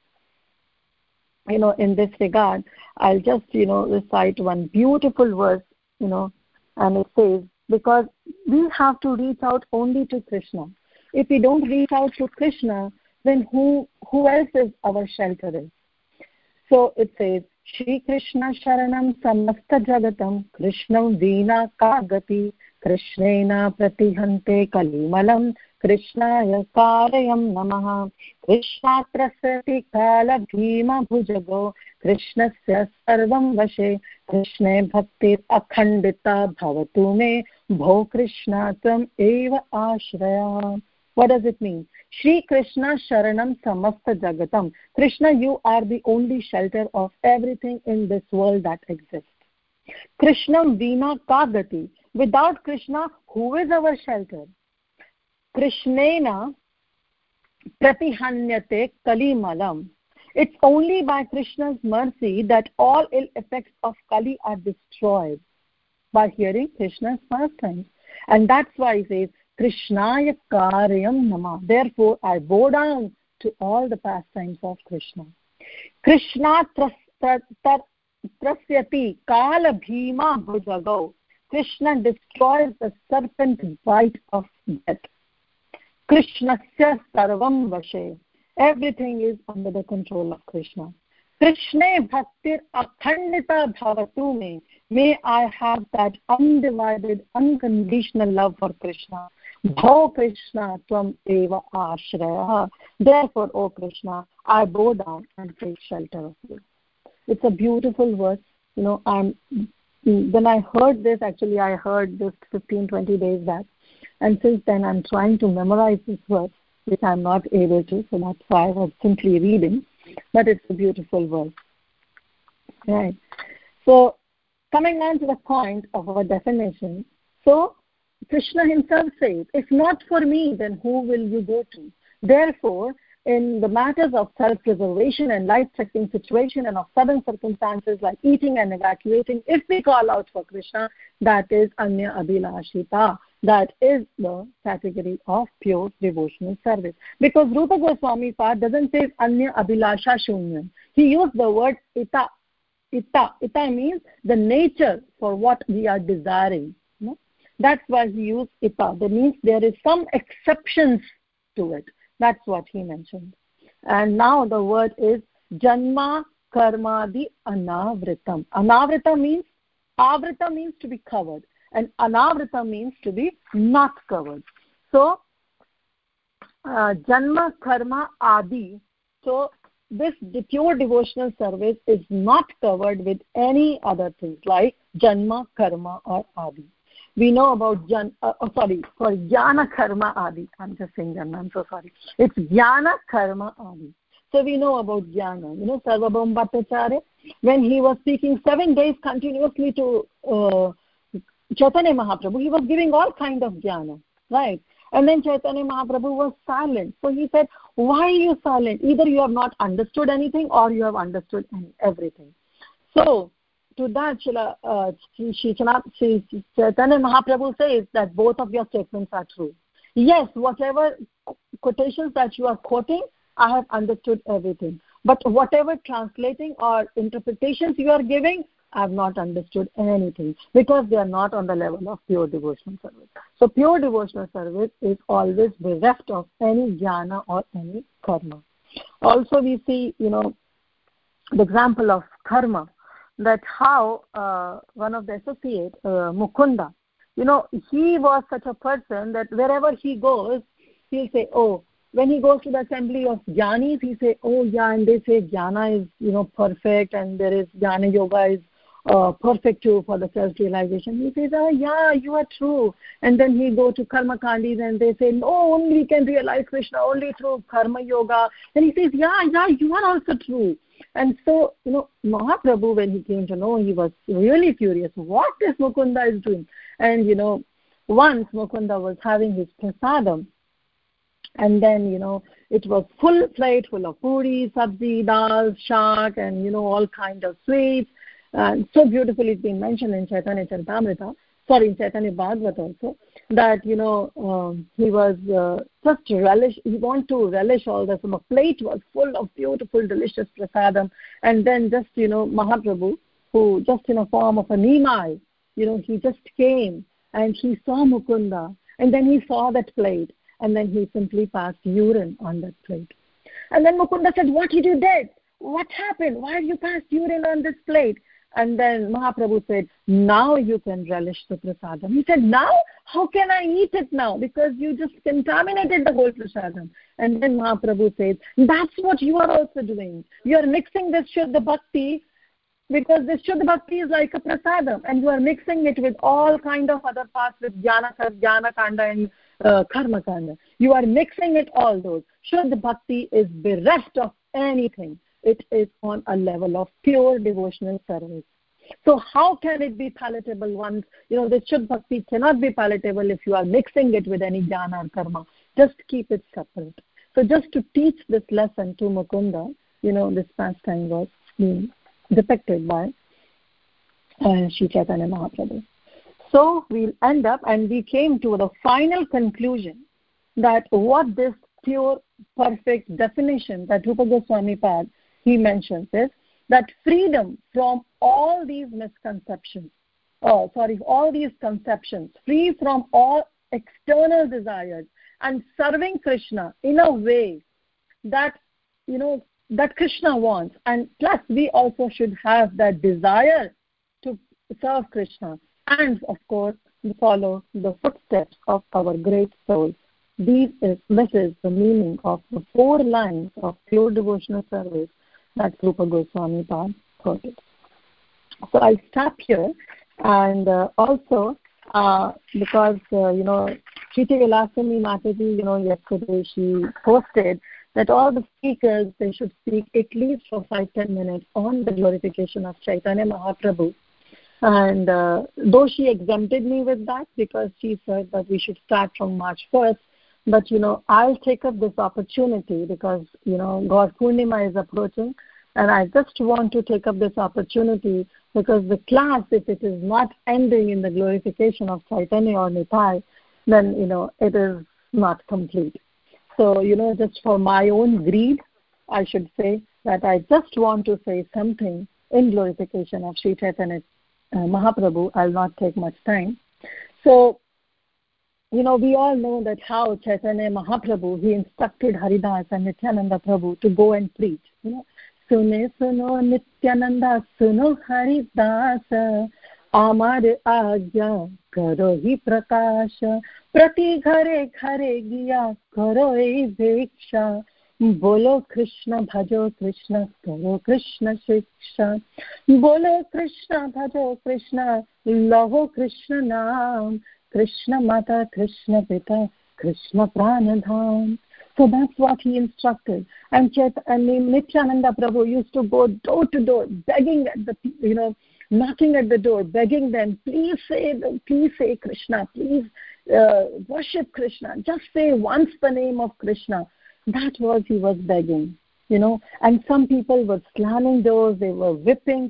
In this regard, I'll just, recite one beautiful verse, and it says, because we have to reach out only to Krishna. if we don't reach out to Krishna, then who else is our shelter? So it says, Shri Krishna Sharanam Samasta Jagatam Krishnam Veena Kagati Krishnena Pratihante Kalimalam Krishnaya Karayam Namaha Krishna Prasati Kala Bhima Bhujago Krishnasya Sarvam Vashe Krishne Bhakti Akhandita Bhavatu Me Bho Krishna Tvam Eva Ashraya. What does it mean? Shri Krishna Sharanam Samasta Jagatam. Krishna, you are the only shelter of everything in this world that exists. Krishnam Veena Kagati. Without Krishna, who is our shelter? Krishnena Pratihanyate Kalimalam. It's only by Krishna's mercy that all ill effects of Kali are destroyed, by hearing Krishna's pastimes. And that's why he says, Krishnaya Karyam Nama. Therefore, I bow down to all the pastimes of Krishna. Krishna Trasyati Kala Bhima Bhujagau. Krishna destroys the serpent bite of death. Krishnasya Sarvam Vashe. Everything is under the control of Krishna. Krishne Bhaktir Akhandita Bhavatu Me. May I have that undivided, unconditional love for Krishna. Bho Krishna Tvam Eva Ashraya. Therefore, O Krishna, I bow down and take shelter of you. It's a beautiful verse. When I heard this, actually I heard this 15-20 days back. And since then I'm trying to memorize this verse, which I'm not able to. So that's why I was simply reading. But it's a beautiful verse. Right. So coming on to the point of our definition. So Krishna himself says, if not for me, then who will you go to? Therefore, in the matters of self-preservation and life-threatening situation and of sudden circumstances like eating and evacuating, if we call out for Krishna, that is Anya Abhilashita. That is the category of pure devotional service. Because Rupa Goswami Pad doesn't say Anya Abhilasha Shunyam. He used the word Ita. Ita means the nature for what we are desiring. That's why he used Ita. That means there is some exceptions to it. That's what he mentioned. And now the word is Janma Karmadi Anavritam. Anavrita means, Avrita means to be covered. And Anavrita means to be not covered. So, Janma Karma Adi. So, this pure devotional service is not covered with any other things like Janma, Karma or Adi. We know about Jnana Karma Adi. I'm just saying Janma, I'm so sorry. It's Jnana Karma Adi. So we know about Jnana. Sarvabhauma Bhattacharya, when he was speaking 7 days continuously to Chaitanya Mahaprabhu, he was giving all kind of jnana, right? And then Chaitanya Mahaprabhu was silent. So he said, why are you silent? Either you have not understood anything or you have understood everything. So to that, Chaitanya Mahaprabhu says that both of your statements are true. Yes, whatever quotations that you are quoting, I have understood everything. But whatever translating or interpretations you are giving, I have not understood anything, because they are not on the level of pure devotional service. So pure devotional service is always bereft of any jnana or any karma. Also we see, the example of karma, that how one of the associates, Mukunda, he was such a person that wherever he goes, he'll say, when he goes to the assembly of jnanis, he say, and they say jnana is, perfect, and there is jnana yoga is perfect too for the self-realization. He says, you are true. And then he go to karma kandis and they say, no, only we can realize Krishna only through karma yoga. And he says, you are also true. And so, Mahaprabhu, when he came to know, he was really curious. What this Mukunda is doing? And, once Mukunda was having his prasadam, and then, it was full plate full of puri, sabzi, dal, shak, and, all kind of sweets. And so beautifully it's been mentioned in Chaitanya Charitamrita, in Chaitanya Bhagavata also, that, he was just relish, he wanted to relish all this. The plate was full of beautiful, delicious prasadam. And then just, Mahaprabhu, who just in a form of a Nimai, he just came and he saw Mukunda, and then he saw that plate. and then he simply passed urine on that plate. And then Mukunda said, what did you do? What happened? Why did you pass urine on this plate? And then Mahaprabhu said, now you can relish the prasadam. He said, now? How can I eat it now? Because you just contaminated the whole prasadam. And then Mahaprabhu says, that's what you are also doing. You are mixing this Shuddha Bhakti, because this Shuddha Bhakti is like a prasadam, and you are mixing it with all kind of other parts, with Jnana Kanda and Karma Kanda. You are mixing it all those. Shuddha Bhakti is bereft of anything. It is on a level of pure devotional service. So how can it be palatable once, the Shuddha Bhakti cannot be palatable if you are mixing it with any jnana or karma. Just keep it separate. So just to teach this lesson to Mukunda, this pastime was being depicted by Sri Chaitanya Mahaprabhu. So we'll end up, and we came to the final conclusion that what this pure, perfect definition that Rupa Goswami Pad he mentions is that freedom from all these misconceptions, all these conceptions, free from all external desires, and serving Krishna in a way that, that Krishna wants. And plus, we also should have that desire to serve Krishna and, of course, follow the footsteps of our great souls. This is the meaning of the 4 lines of pure devotional service that Rupa Goswami Pad quoted. So I'll stop here, and also because Shriti Vilasini Mataji, yesterday she posted that all the speakers, they should speak at least for 5-10 minutes on the glorification of Chaitanya Mahaprabhu. And though she exempted me with that because she said that we should start from March 1st, but I'll take up this opportunity because God Purnima is approaching, and I just want to take up this opportunity because the class, if it is not ending in the glorification of Chaitanya or Nitai, then it is not complete. So just for my own greed, I should say that I just want to say something in glorification of Sri Chaitanya Mahaprabhu. I'll not take much time. So we all know that how Chaitanya Mahaprabhu, he instructed Haridas and Nityananda Prabhu to go and preach. Sune suno Nityananda, suno Haridas, amar agya karo hi prakash, prati ghare ghare giya karo ei bhiksha, bolo Krishna bhajo Krishna karo Krishna shiksha, bolo Krishna bhajo Krishna laho Krishna naam, Krishna Mata, Krishna Pita, Krishna Pranadham. So that's what he instructed. And Nityananda Prabhu used to go door to door, begging at the, knocking at the door, begging them, please say Krishna, please worship Krishna. Just say once the name of Krishna. That was he was begging. And some people were slamming doors, they were whipping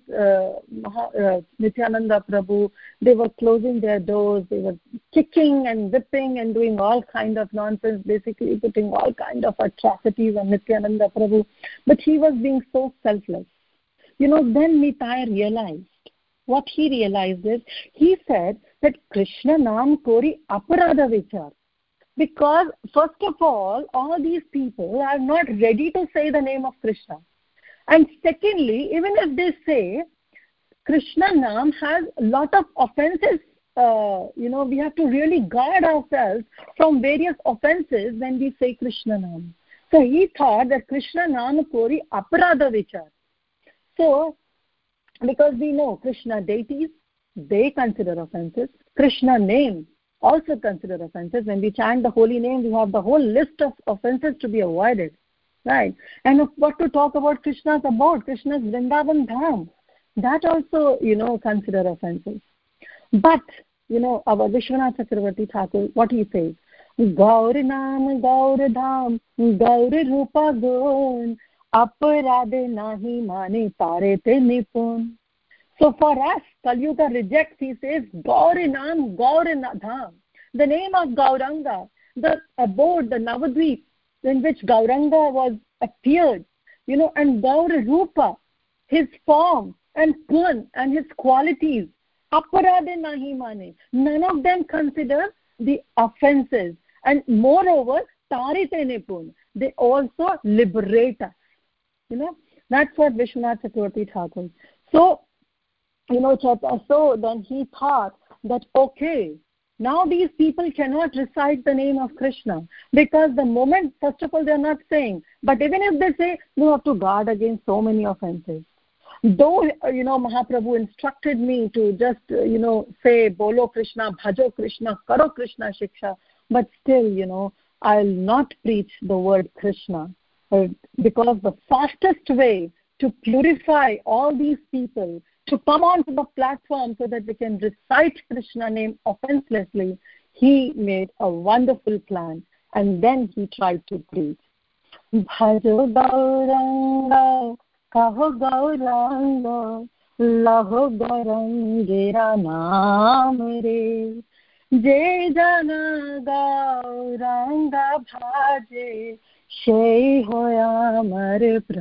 Nityananda Prabhu, they were closing their doors, they were kicking and whipping and doing all kind of nonsense, basically putting all kind of atrocities on Nityananda Prabhu. But he was being so selfless. Then Nitai realized, what he realized is, he said that Krishna Naam Kori Aparadha Vichar. Because, first of all these people are not ready to say the name of Krishna. And secondly, even if they say, Krishna Naam has a lot of offenses. We have to really guard ourselves from various offenses when we say Krishna Naam. So he thought that Krishna Naam Kori Aparadha Vichar. So, because we know Krishna deities, they consider offenses. Krishna name also consider offenses. When we chant the holy name, we have the whole list of offenses to be avoided, right? And what to talk about Krishna's Vrindavan Dham, that also, consider offenses. But, our Vishwanath Chakravarti Thakur, what he says, Gaur Naam, Gaur Dham, Gaur Rupa Gun, Aparade Nahi Mane Tare Te Nipun. So for us, Kalyuga rejects, he says, Gaurinam, Gaurinadham, the name of Gauranga, the abode, the Navadvip, in which Gauranga was appeared, and Gaur Rupa, his form, and Gun, and his qualities, Aparade Nahi Mane, none of them consider the offenses. And moreover, tarite nipun, they also liberate us. That's what Vishwanath Chakravarti Thakur. So, so then he thought that, okay, now these people cannot recite the name of Krishna, because the moment, first of all, they are not saying, but even if they say, you have to guard against so many offenses. Though, Mahaprabhu instructed me to just, say, Bolo Krishna, Bhajo Krishna, Karo Krishna Shiksha, but still, I'll not preach the word Krishna, because the fastest way to purify all these people, to come onto the platform so that we can recite Krishna name offenselessly, he made a wonderful plan, and then he tried to preach. Bhajo Gauranga, Kaho Gauranga, Laho Gaurangera Naam Re, Je Jana Gauranga Bhaje, Shei Hoya Mar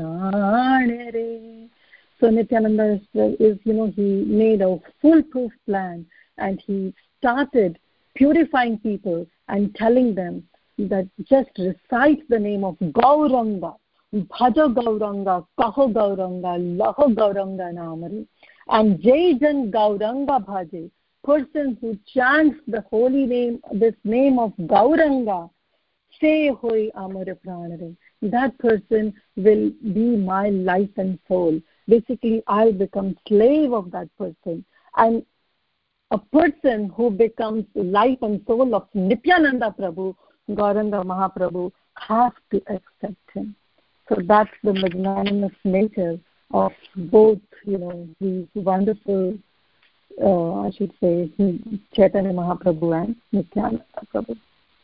Pran Re. So Nityananda is, he made a foolproof plan, and he started purifying people and telling them that just recite the name of Gauranga, Bhajo Gauranga, Kaho Gauranga, Laho Gauranga Namare, and Jaijan Gauranga Bhaje, person who chants the holy name, this name of Gauranga, Se Hoi Amar Pranare, that person will be my life and soul. Basically, I'll become slave of that person. And a person who becomes life and soul of Nityananda Prabhu, Gauranga Mahaprabhu, has to accept him. So that's the magnanimous nature of both, these wonderful, I should say, Chaitanya Mahaprabhu and Nityananda Prabhu.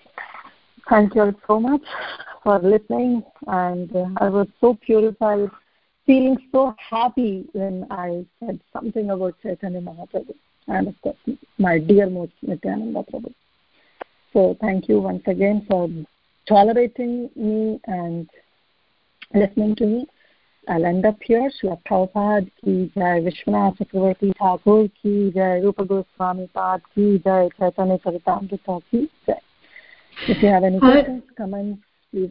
Thank you all so much for listening, and I was so purified, feeling so happy when I said something about Chaitanya Mahaprabhu and, of course, my dear most Nityananda Prabhu. So thank you once again for tolerating me and listening to me. I'll end up here. Srila Prabhupada ki jai, Vishwanath Chakravarti Thakur ki jai, Rupa Goswami Pad ki jai, Chaitanya Charitamrita ki jai. If you have any questions, comments, please.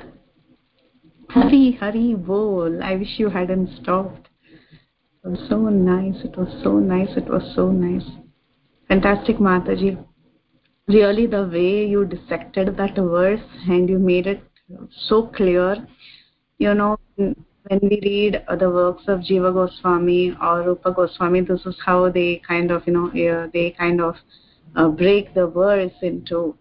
Hari Bol. I wish you hadn't stopped. It was so nice. It was so nice. It was so nice. Fantastic, Mataji. Really, the way you dissected that verse and you made it so clear. When we read the works of Jiva Goswami or Rupa Goswami, this is how they kind of, break the verse into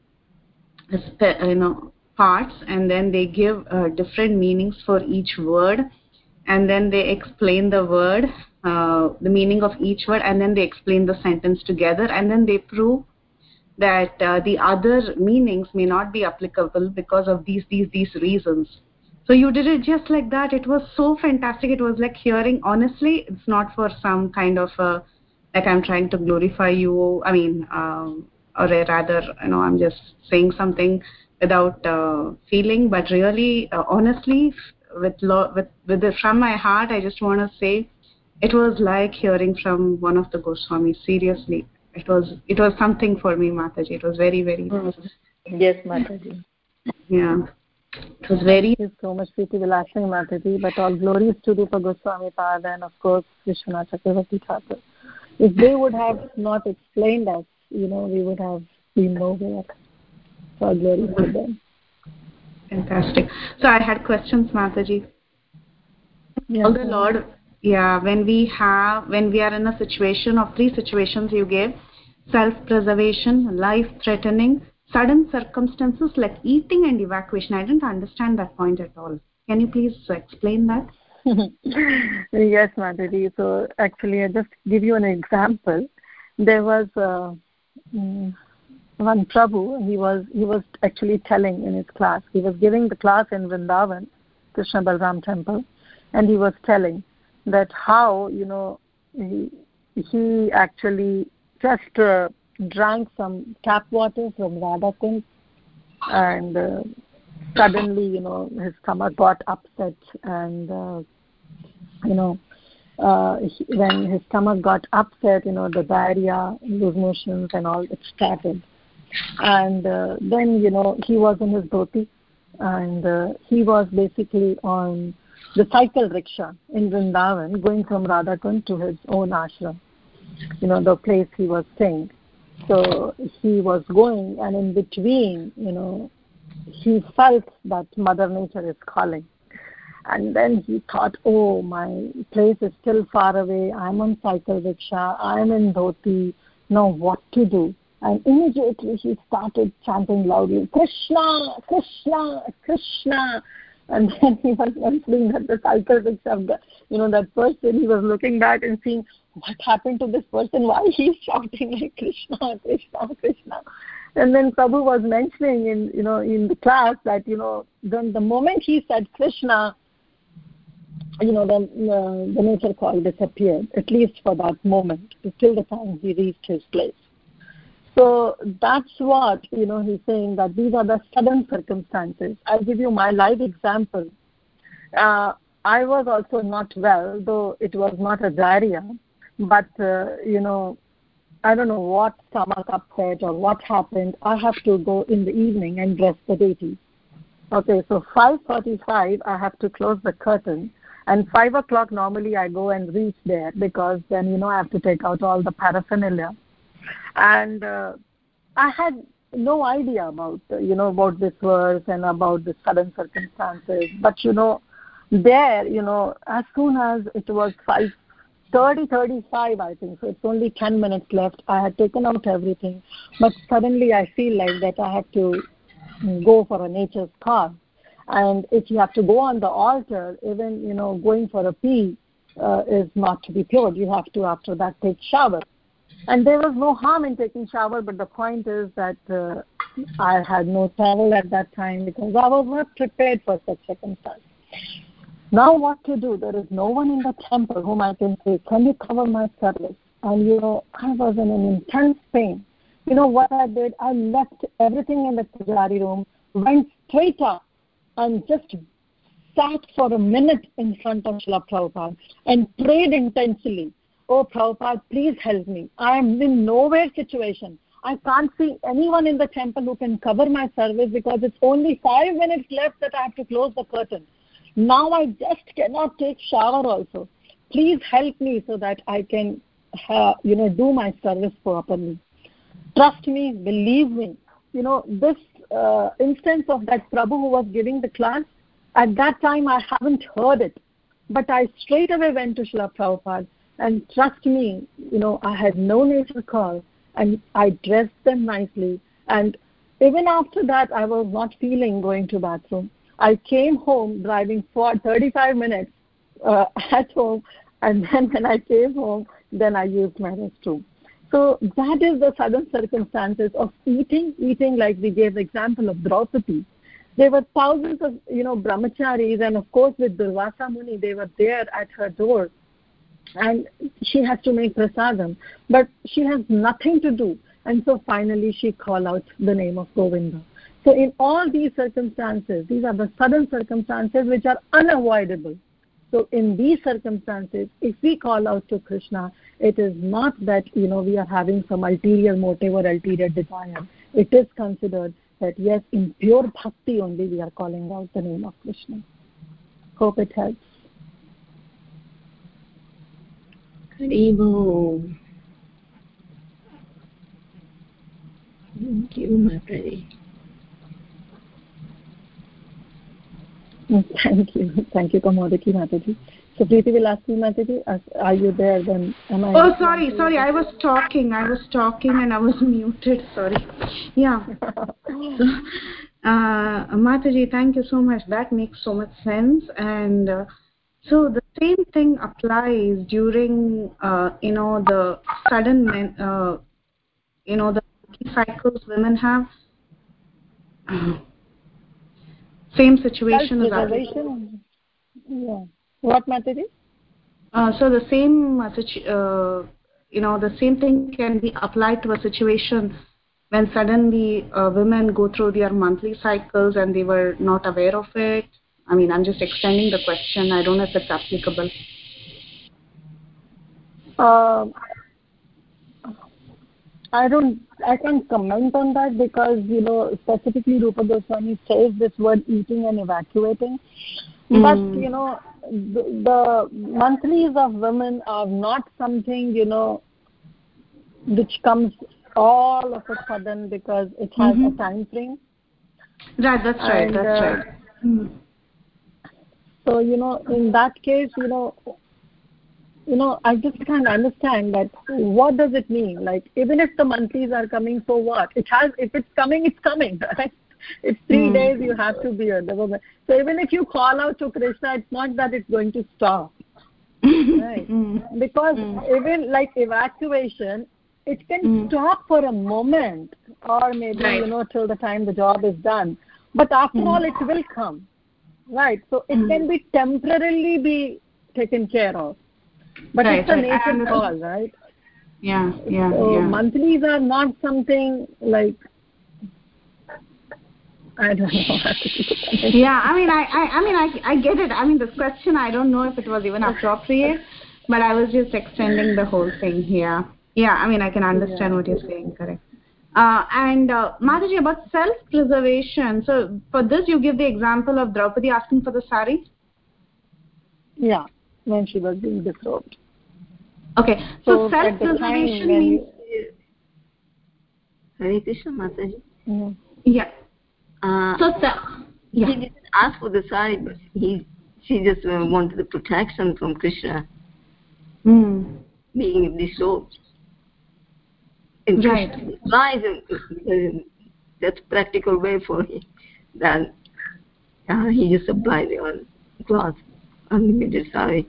parts, and then they give different meanings for each word, and then they explain the word, the meaning of each word, and then they explain the sentence together, and then they prove that the other meanings may not be applicable because of these reasons. So you did it just like that. It was so fantastic. It was like hearing, honestly, it's not for some kind of like I'm trying to glorify you, or rather, I'm just saying something without feeling, but really, honestly, from my heart, I just want to say, it was like hearing from one of the Goswamis. Seriously, it was something for me, Mataji. It was very, very nice. Yes, Mataji. Yeah, it was very. Thank you so much, Preeti Vilasini Mataji. But all glories to Rupa Goswami Pada and, of course, Vishwanath Chakravarti Thakur. If they would have not explained us, we would have been nowhere. So all glories to them. Fantastic. So I had questions, Mataji. Yes, all the Lord, when we are in a situation of 3 situations you gave: self-preservation, life-threatening, sudden circumstances like eating and evacuation. I didn't understand that point at all. Can you please explain that? Yes, Madhuri. So actually, I'll just give you an example. There was one Prabhu. He was actually telling in his class. He was giving the class in Vrindavan, Krishna Balram temple, and he was telling that how he actually just drank some tap water from Radha Kund, and suddenly his stomach got upset, and when his stomach got upset, the diarrhea, loose motions and all, it started. And then, he was in his dhoti, and he was basically on the cycle rickshaw in Vrindavan, going from Radhakund to his own ashram, the place he was staying. So he was going, and in between, he felt that Mother Nature is calling. And then he thought, oh, my place is still far away. I'm on cycle rickshaw. I'm in dhoti. Now what to do? And immediately he started chanting loudly, Krishna, Krishna, Krishna. And then he was mentioning that the cycle rickshaw, that person, he was looking back and seeing what happened to this person, why he's shouting like Krishna, Krishna, Krishna. And then Prabhu was mentioning in the class that, then the moment he said Krishna, the nature call disappeared, at least for that moment, till the time he reached his place. So that's what, he's saying, that these are the sudden circumstances. I'll give you my live example. I was also not well, though it was not a diarrhea, but, I don't know what stomach upset or what happened. I have to go in the evening and dress the deity. Okay, so 5:45, I have to close the curtain. And 5 o'clock, normally I go and reach there, because then, I have to take out all the paraphernalia. And I had no idea about, about this verse and about the sudden circumstances. But, there, as soon as it was 5:35, I think, so it's only 10 minutes left, I had taken out everything. But suddenly I feel like that I have to go for a nature's call. And if you have to go on the altar, even, going for a pee is not to be pure. You have to, after that, take shower. And there was no harm in taking shower, but the point is that I had no towel at that time, because I was not prepared for such circumstance. Now what to do? There is no one in the temple whom I can say, can you cover my service? And, I was in an intense pain. What I did? I left everything in the pujari room, went straight up, and just sat for a minute in front of Srila Prabhupada and prayed intensely. Oh, Prabhupada, please help me. I am in nowhere situation. I can't see anyone in the temple who can cover my service, because it's only 5 minutes left that I have to close the curtain. Now I just cannot take shower also. Please help me so that I can, do my service properly. Trust me, believe me. This instance of that Prabhu who was giving the class, at that time I haven't heard it. But I straight away went to Srila Prabhupada, and trust me, I had no nature call, and I dressed them nicely. And even after that, I was not feeling going to bathroom. I came home driving for 35 minutes at home, and then when I came home, then I used my restroom. So that is the sudden circumstances of eating like we gave the example of Draupadi. There were thousands of, brahmacharis, and of course with Durvasa Muni, they were there at her door. And she has to make prasadam, but she has nothing to do. And so finally she called out the name of Govinda. So in all these circumstances, these are the sudden circumstances which are unavoidable. So in these circumstances, if we call out to Krishna, it is not that, we are having some ulterior motive or ulterior desire. It is considered that, yes, in pure bhakti only we are calling out the name of Krishna. Hope it helps. Haribo. Thank you, Mataji. Thank you, Kamodaki Mataji. So Preeti will ask you, Mataji, are you there? Then am I? Oh, sorry. I was talking and I was muted. Sorry. Yeah. So, Mataji, thank you so much. That makes so much sense. And so the same thing applies during, the sudden, the cycles women have. Same situation as yeah. What, Mataji? So the same, the same thing can be applied to a situation when suddenly women go through their monthly cycles and they were not aware of it. I mean, I'm just extending the question. I don't know if it's applicable. I can't comment on that because, specifically Rupa Goswami says this word eating and evacuating. But, the monthlies of women are not something, which comes all of a sudden because it has a time frame. Right, that's right, that's right. So, in that case, I just can't understand that. What does it mean? Like, even if the monthlies are coming, so what? If it's coming, it's coming, right? It's 3 days you have to be the woman. So even if you call out to Krishna, it's not that it's going to stop, right? Because even like evacuation, it can stop for a moment or maybe, till the time the job is done. But after all, it will come, right? So it can be temporarily be taken care of. But it's a nature call, right? Yeah. So monthlies are not something like, I don't know. Yeah, I get it. I mean, this question, I don't know if it was even appropriate, but I was just extending the whole thing here. Yeah, I can understand what you're saying, correct. And Mataji, about self-preservation. So for this, you give the example of Draupadi asking for the sari? Yeah, when she was being disrobed. Okay, so self-preservation means... Hare Krishna, Mataji. Yeah. He didn't ask for the sari, but she just wanted the protection from Krishna being disrobed. And right. Krishna supplies him. That's practical way for him. That he just supplied the cloth, unlimited sari.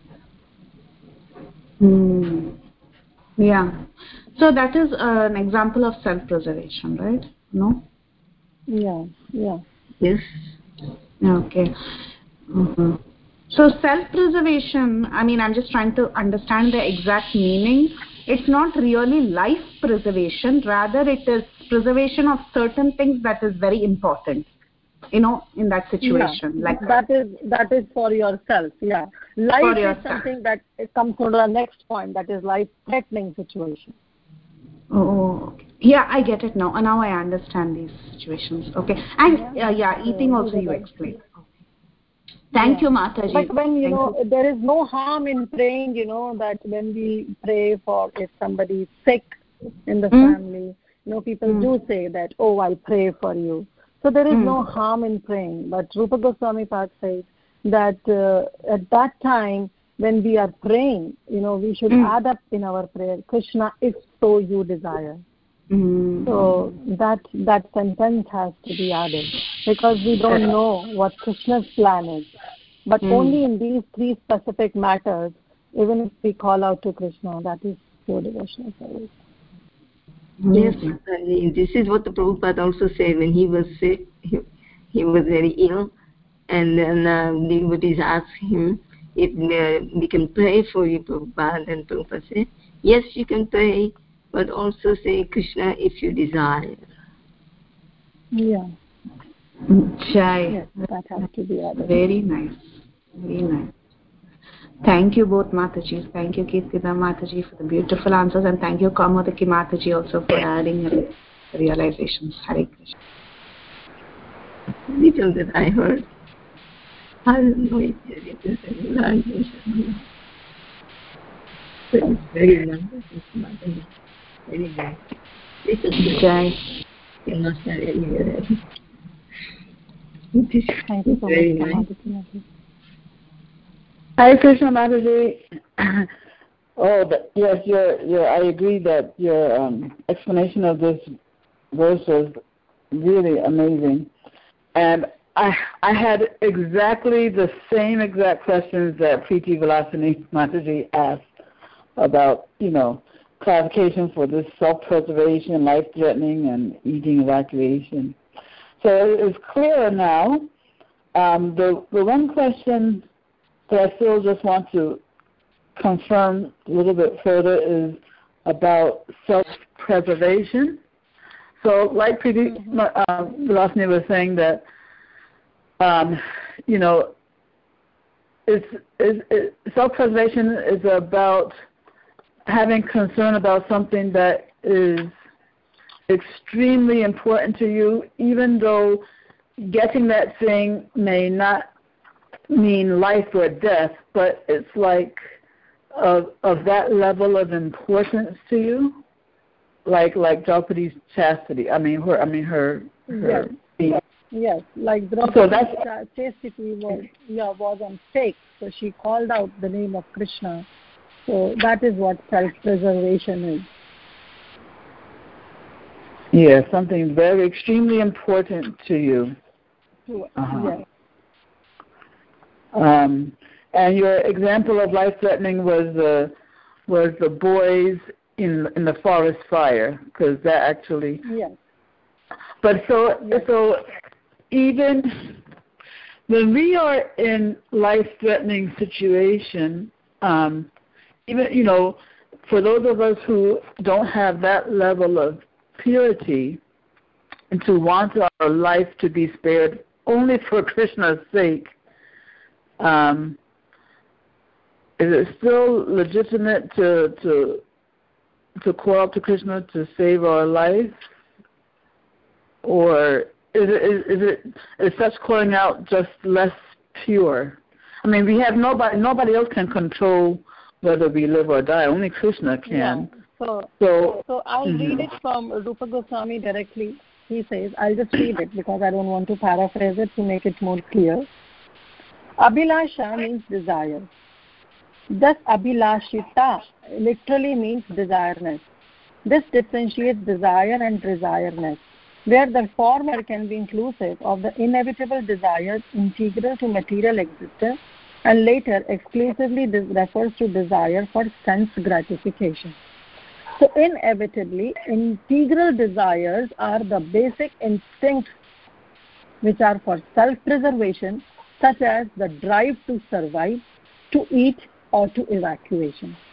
Yeah. So that is an example of self-preservation, right? No? Yeah. Yes. Okay. So self-preservation, I'm just trying to understand the exact meaning. It's not really life preservation, rather it is preservation of certain things that is very important, in that situation. Yeah. Like that is for yourself, yeah. Life is something that it comes to the next point, that is life-threatening situation. Oh, okay. Yeah, I get it now. Now I understand these situations. Okay. And eating also you explained. Thank you, Mataji. But when, there is no harm in praying, that when we pray for if somebody is sick in the family, people do say that, oh, I'll pray for you. So there is no harm in praying. But Rupa Goswami Pak says that at that time, when we are praying, we should add up in our prayer, Krishna, if so you desire. So that sentence has to be added, because we don't know what Krishna's plan is. But only in these 3 specific matters, even if we call out to Krishna, that is pure devotional service. Yes, this is what the Prabhupada also said when he was sick. He was very ill, and then devotees asked him if we can pray for you, Prabhupada. And Prabhupada said, yes, you can pray, but also say Krishna if you desire. Yeah. Jai. Yes, that has to be added. Very nice. Very nice. Thank you both, Mataji. Thank you, Kirtida Mataji, for the beautiful answers, and thank you, Kaumudiki Mataji, also for adding realizations. Hare Krishna. Little that I heard. I don't know if it is any language. But it's very wonderful, Mataji. Very nice. This is Jai. cannot share anywhere else. Thank you so very much, nice. Hare Krishna, Mataji. Yes, I agree that your explanation of this verse was really amazing. And I had exactly the same exact questions that Preeti Vilasini Mataji asked about, clarification for this self-preservation, life-threatening, and eating evacuation. So it's clearer now. The one question that I still just want to confirm a little bit further is about self-preservation. So like Preeti Vilasini was saying that, self-preservation is about having concern about something that is extremely important to you, even though getting that thing may not mean life or death, but it's like of that level of importance to you, like Draupadi's chastity. Her. Yes, like Draupadi's chastity was on stake, so she called out the name of Krishna. So that is what self-preservation is. Yeah, something very extremely important to you. Yes. And your example of life-threatening was the boys in the forest fire, because that actually. Yes. But so even when we are in life-threatening situation, even for those of us who don't have that level of purity and to want our life to be spared only for Krishna's sake, is it still legitimate to call out to Krishna to save our life, or is such calling out just less pure? I mean, we have nobody else can control whether we live or die. Only Krishna can. Yeah. So I'll read it from Rupa Goswami directly. He says, I'll just read it because I don't want to paraphrase it to make it more clear. Abhilasha means desire. Thus, abhilashita literally means desireness. This differentiates desire and desireness, where the former can be inclusive of the inevitable desires integral to material existence, and later exclusively refers to desire for sense gratification. So inevitably, integral desires are the basic instincts which are for self-preservation, such as the drive to survive, to eat, or to evacuate.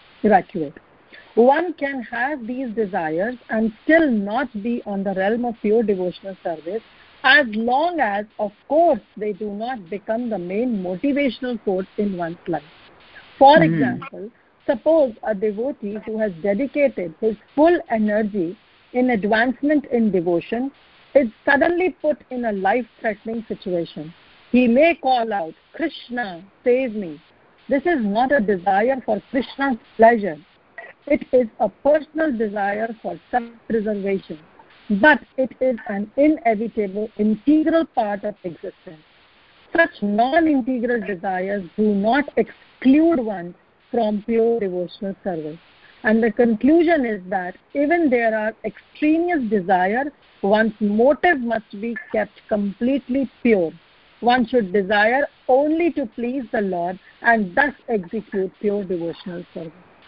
One can have these desires and still not be on the realm of pure devotional service, as long as, of course, they do not become the main motivational force in one's life. For example, suppose a devotee who has dedicated his full energy in advancement in devotion is suddenly put in a life-threatening situation. He may call out, Krishna, save me. This is not a desire for Krishna's pleasure. It is a personal desire for self-preservation, but it is an inevitable, integral part of existence. Such non-integral desires do not exclude one from pure devotional service. And the conclusion is that even there are extraneous desires, one's motive must be kept completely pure. One should desire only to please the Lord and thus execute pure devotional service.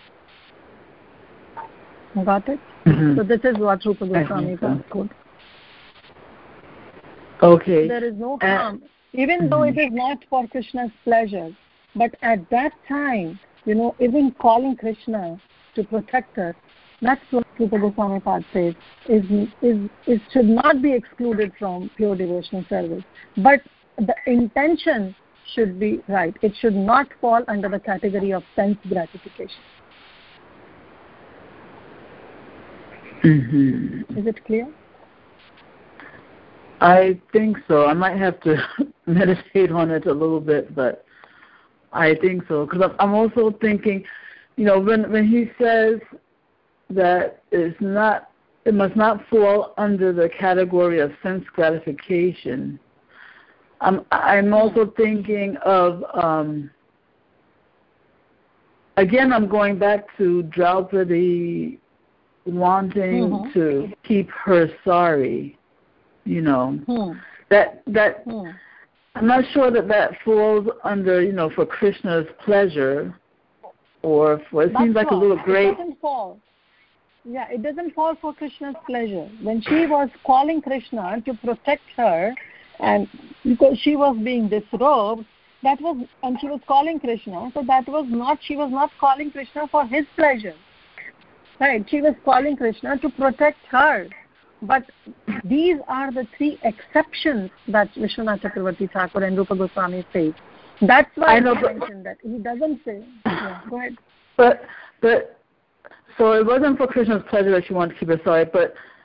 Got it? So this is what Rupa Goswami quote. Okay. There is no harm, even though it is not for Krishna's pleasure. But at that time, even calling Krishna to protect us, that's what Rupa Goswami says, is should not be excluded from pure devotional service. But the intention should be right. It should not fall under the category of sense gratification. Is it clear? I think so. I might have to meditate on it a little bit, but I think so. Because I'm also thinking, when he says that it must not fall under the category of sense gratification, I'm also thinking of, again, I'm going back to Draupadi wanting to keep her sorry, that I'm not sure that falls under, for Krishna's pleasure, or for, it seems like a little great. It doesn't fall. Yeah, it doesn't fall for Krishna's pleasure. When she was calling Krishna to protect her, and because she was being disrobed, and she was calling Krishna, so she was not calling Krishna for his pleasure. Right, she was calling Krishna to protect her. But these are the three exceptions that Vishwanath Chakravarti Thakur and Rupa Goswami say. That's why I mentioned that. He doesn't say. Yeah, go ahead. But so it wasn't for Krishna's pleasure that she wanted to keep her sorry, but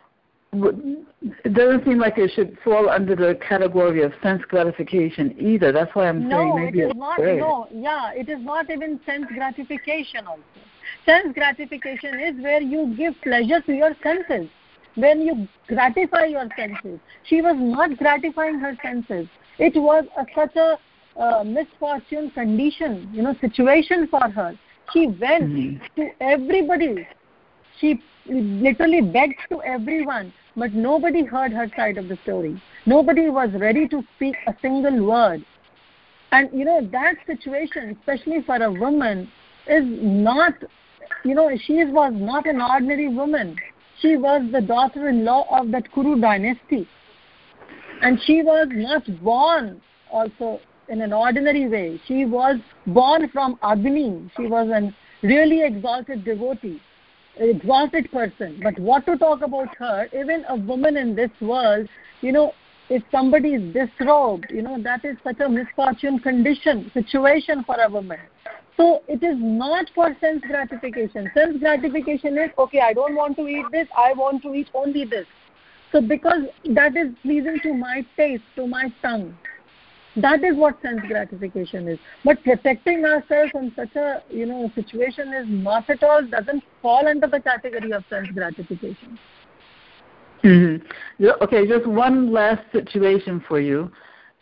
it doesn't seem like it should fall under the category of sense gratification either. That's why I'm saying maybe it's not. No, yeah, it is not even sense gratification also. Sense gratification is where you give pleasure to your senses, when you gratify your senses. She was not gratifying her senses. It was such a misfortune condition, situation for her. She went to everybody. She literally begged to everyone, but nobody heard her side of the story. Nobody was ready to speak a single word. And, that situation, especially for a woman, is not, she was not an ordinary woman. She was the daughter-in-law of that Kuru dynasty. And she was not born also in an ordinary way. She was born from Agni. She was a really exalted devotee, exalted person. But what to talk about her, even a woman in this world, if somebody is disrobed, that is such a misfortune situation for a woman. So it is not for sense gratification. Sense gratification is, okay, I don't want to eat this, I want to eat only this. So because that is pleasing to my taste, to my tongue. That is what sense gratification is. But protecting ourselves in such a situation is not at all, doesn't fall under the category of sense gratification. Mm-hmm. Okay, just one last situation for you.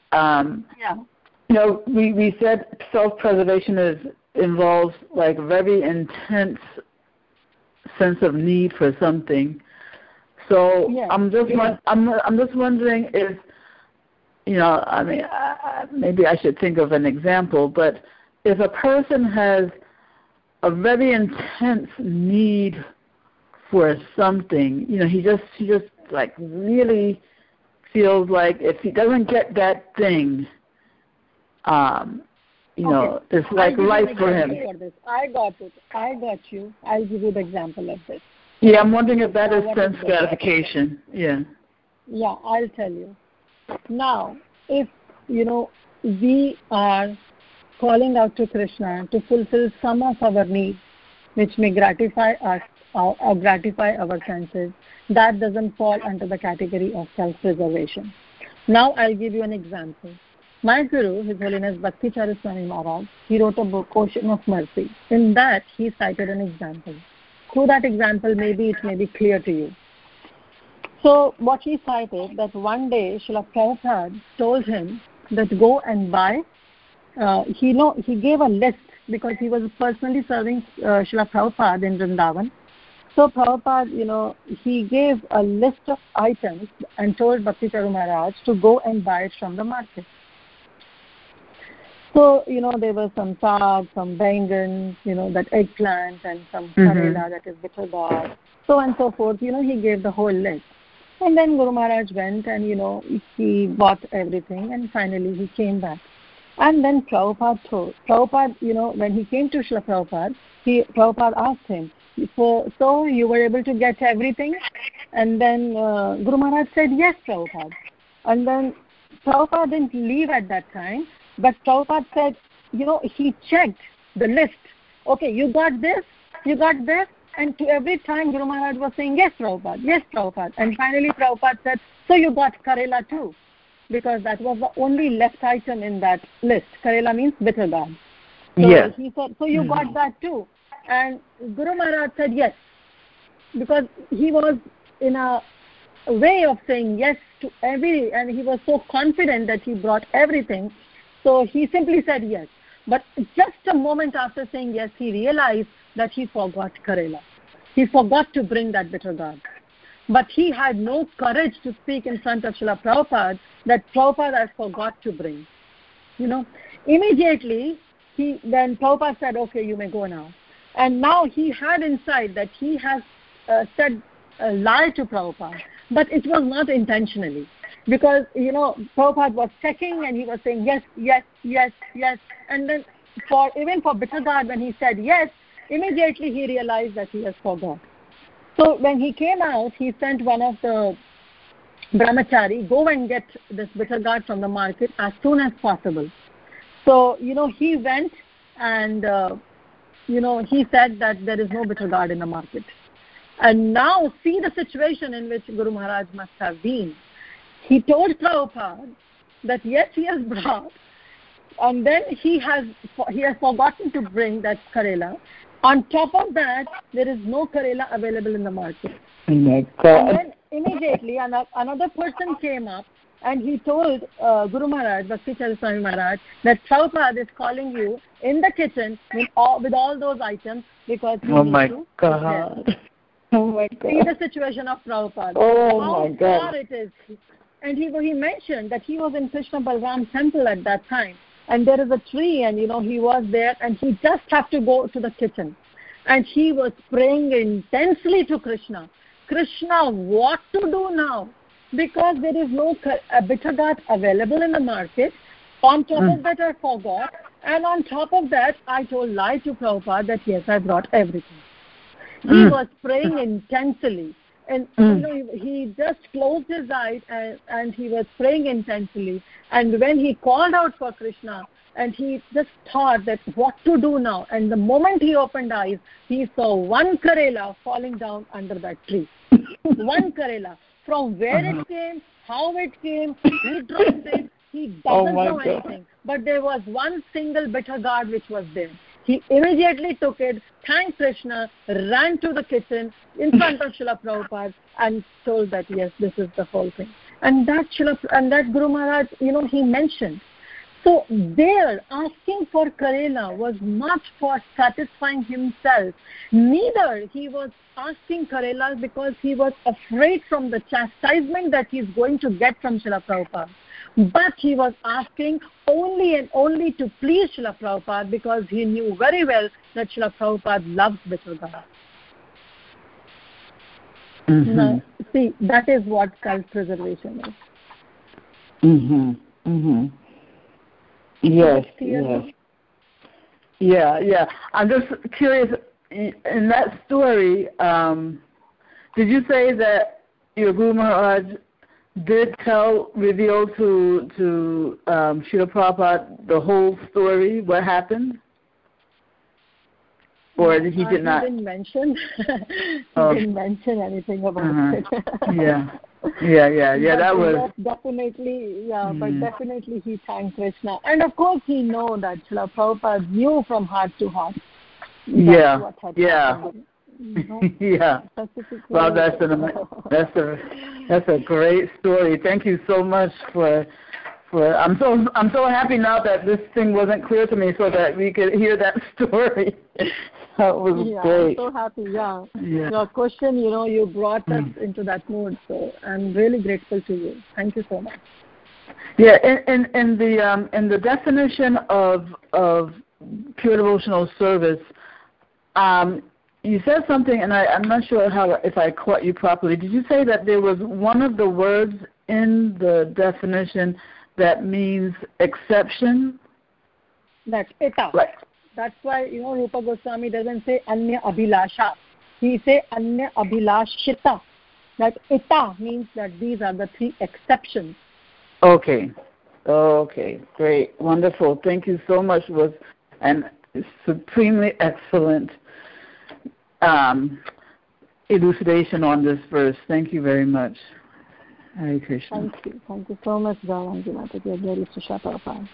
We said self-preservation involves like very intense sense of need for something. So I'm just wondering if maybe I should think of an example, but if a person has a very intense need for something, he just like really feels like if he doesn't get that thing, it's like life for him. I got it. I got you. I'll give you the example of this. Yeah, I'm wondering if that is sense gratification. Yeah. Yeah, I'll tell you. Now, if, we are calling out to Krishna to fulfill some of our needs, which may gratify us or gratify our senses, that doesn't fall under the category of self-preservation. Now, I'll give you an example. My Guru, His Holiness Bhakticharya Swami Maharaj, he wrote a book, Ocean of Mercy. In that, he cited an example. Through that example, maybe it may be clear to you. So what he cited, that one day Srila Prabhupada told him that go and buy, he gave a list because he was personally serving Srila Prabhupada in Vrindavan. So Prabhupada, he gave a list of items and told Bhakticharya Maharaj to go and buy it from the market. So, there were some saag, some bangan, that eggplant and some karela, that is bitter gourd, so on and so forth. He gave the whole list. And then Guru Maharaj went and, he bought everything and finally he came back. And then Prabhupada, when he came to Srila Prabhupada, Prabhupada asked him, so you were able to get everything? And then Guru Maharaj said, yes, Prabhupada. And then Prabhupada didn't leave at that time, but Prabhupada said, he checked the list. Okay, you got this, and to every time Guru Maharaj was saying, yes, Prabhupada. And finally Prabhupada said, so you got Karela too, because that was the only left item in that list. Karela means bitter gourd. So he said, so you got that too. And Guru Maharaj said yes, because he was in a way of saying yes to every, and he was so confident that he brought everything. So he simply said yes. But just a moment after saying yes, he realized that he forgot Karela. He forgot to bring that bitter gourd. But he had no courage to speak in front of Srila Prabhupada that Prabhupada has forgot to bring. Immediately, then Prabhupada said, okay, you may go now. And now he had inside that he has said a lie to Prabhupada, but it was not intentionally. Because, Prabhupada was checking and he was saying yes. And then even for bitter gourd, when he said yes, immediately he realized that he has forgot. So when he came out, he sent one of the brahmachari, go and get this bitter gourd from the market as soon as possible. So, he went and, he said that there is no bitter gourd in the market. And now see the situation in which Guru Maharaj must have been. He told Prabhupada that yes, he has brought, and then he has forgotten to bring that Karela. On top of that, there is no Karela available in the market. Oh my God. And then immediately another person came up and he told Guru Maharaj, Bhakti Chandra Swami Maharaj, that Prabhupada is calling you in the kitchen with all those items because he needs to prepare. Oh my God. See the situation of Prabhupada. Oh my God. How far it is. And he mentioned that he was in Krishna Balram temple at that time. And there is a tree, and he was there, and he just had to go to the kitchen. And he was praying intensely to Krishna. Krishna, what to do now? Because there is no bitter gourd available in the market. On top of that, I forgot. And on top of that, I told lie to Prabhupada that yes, I brought everything. He was praying intensely. And he just closed his eyes and he was praying intensely. And when he called out for Krishna, and he just thought that what to do now. And the moment he opened eyes, he saw one Karela falling down under that tree. One Karela. From where it came, how it came, who dropped it, he doesn't know anything. But there was one single bitter gourd which was there. He immediately took it, thanked Krishna, ran to the kitchen in front of Srila Prabhupada and told that, yes, this is the whole thing. And that Guru Maharaj, he mentioned. So there, asking for Karela was not for satisfying himself. Neither he was asking Karela because he was afraid from the chastisement that he is going to get from Srila Prabhupada. But he was asking only and only to please Srila Prabhupada because he knew very well that Srila Prabhupada loves bitter gourd. Now, see, that is what self-preservation is. Yes, yes. Yeah. I'm just curious, in that story, did you say that your Guru Maharaj did reveal to Srila Prabhupada the whole story, what happened? Or he did not? He didn't mention. Didn't mention anything about it. Yeah. That was definitely. But definitely he thanked Krishna, and of course he know that Srila Prabhupada knew from heart to heart. What had happened. Yeah. Well, that's a great story. Thank you so much for. I'm so happy now that this thing wasn't clear to me, so that we could hear that story. That was great. I'm so happy. Yeah. Your question, you brought us into that mood, so I'm really grateful to you. Thank you so much. Yeah, in the definition of pure devotional service, you said something, and I'm not sure if I caught you properly. Did you say that there was one of the words in the definition that means exception? That's eta. Right. That's why, Rupa Goswami doesn't say Anya Abhilasha. He say Anya Abhilashita. That eta means that these are the three exceptions. Okay, great, wonderful. Thank you so much. Was an supremely excellent elucidation on this verse. Thank you very much. Hare Krishna. Thank you so much, Galanji Mataji. Very Prabhupada.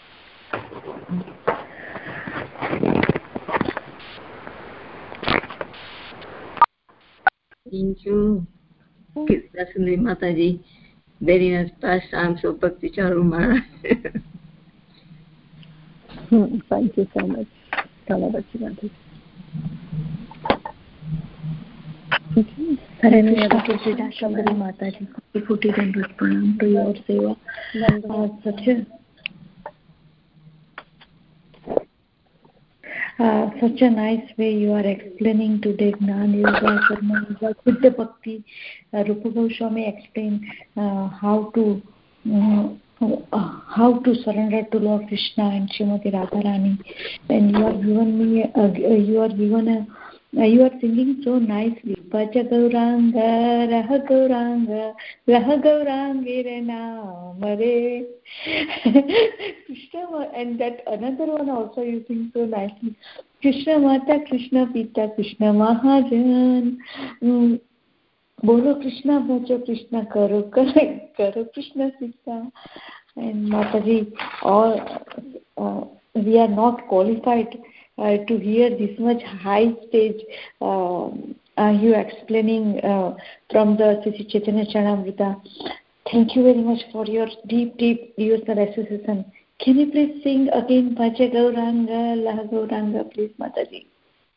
Thank you, Krishna Mataji. Very nice pastimes of Bhakti Charu Maharaj. Thank you so much, Bhakti Mataji. हरे कृष्णा शंकरी माता जी को फूटी दंडवत प्रणाम to your सेवा. Such a nice way you are explaining today Gnan Yoga, Karma Yoga, Siddha Bhakti. Rupa Goswami explained how to surrender to Lord Krishna and Srimati Radharani. And you are singing so nicely. Bhaja Gauranga, Raha Gauranga Namare. Krishna, and that another one also you sing so nicely. Krishna Mata, Krishna Pita, Krishna Mahajan. Bolo Krishna Bhajo Krishna Karo Krishna Sikha. And Mataji, all we are not qualified to hear this much high stage you explaining from the Sri Chaitanya Charanamrita. Thank you very much for your deep devotional association. Can you please sing again Bhaja Gauranga, Laha Gauranga, please, Mataji?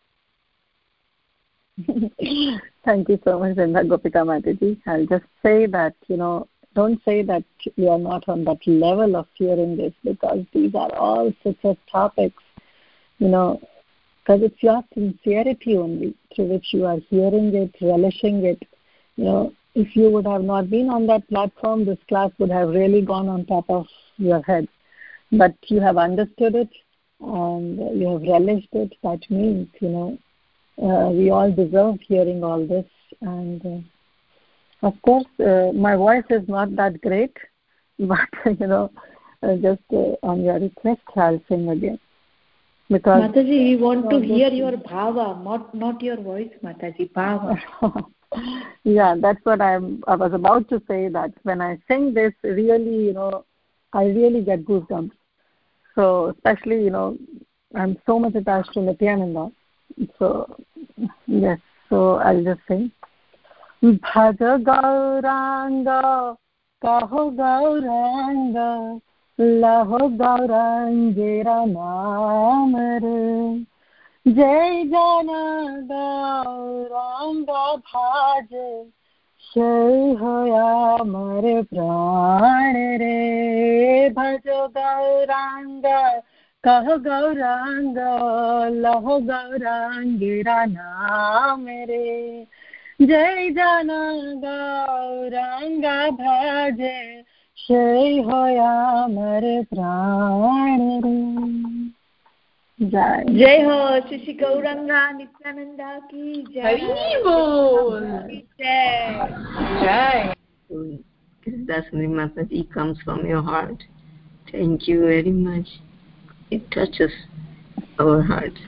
Thank you so much, Vrinda Gopika Mataji. I'll just say that, don't say that you are not on that level of hearing this, because these are all such a topics, because it's your sincerity only through which you are hearing it, relishing it. If you would have not been on that platform, this class would have really gone on top of your head. But you have understood it and you have relished it. That means, we all deserve hearing all this. And of course, my voice is not that great, but just on your request, I'll sing again. Because Mataji, we want to hear your bhava, not your voice, Mataji. Bhava. Yeah, that's what I was about to say. That when I sing this, really, I really get goosebumps. So especially, I'm so much attached to Nityananda. So yes, so I'll just sing. Bhaja Gauranga, Kaho Gauranga, Laho Gaurangera Namare, Jai Jana Gauranga Bhaje, Shai Hoya Mare Pran Re, Bhaja Gauranga, Kaho Gauranga, Laho Gaurangera Namare, Jai Jana Gauranga Bhaje, Shai Hoya Mare Pran Re. Jai Ho, Shri Gauranga Nityananda ki Jai. Hari Bol. Jai. Jai. Dasani Mataji comes from your heart. Thank you very much. It touches our heart.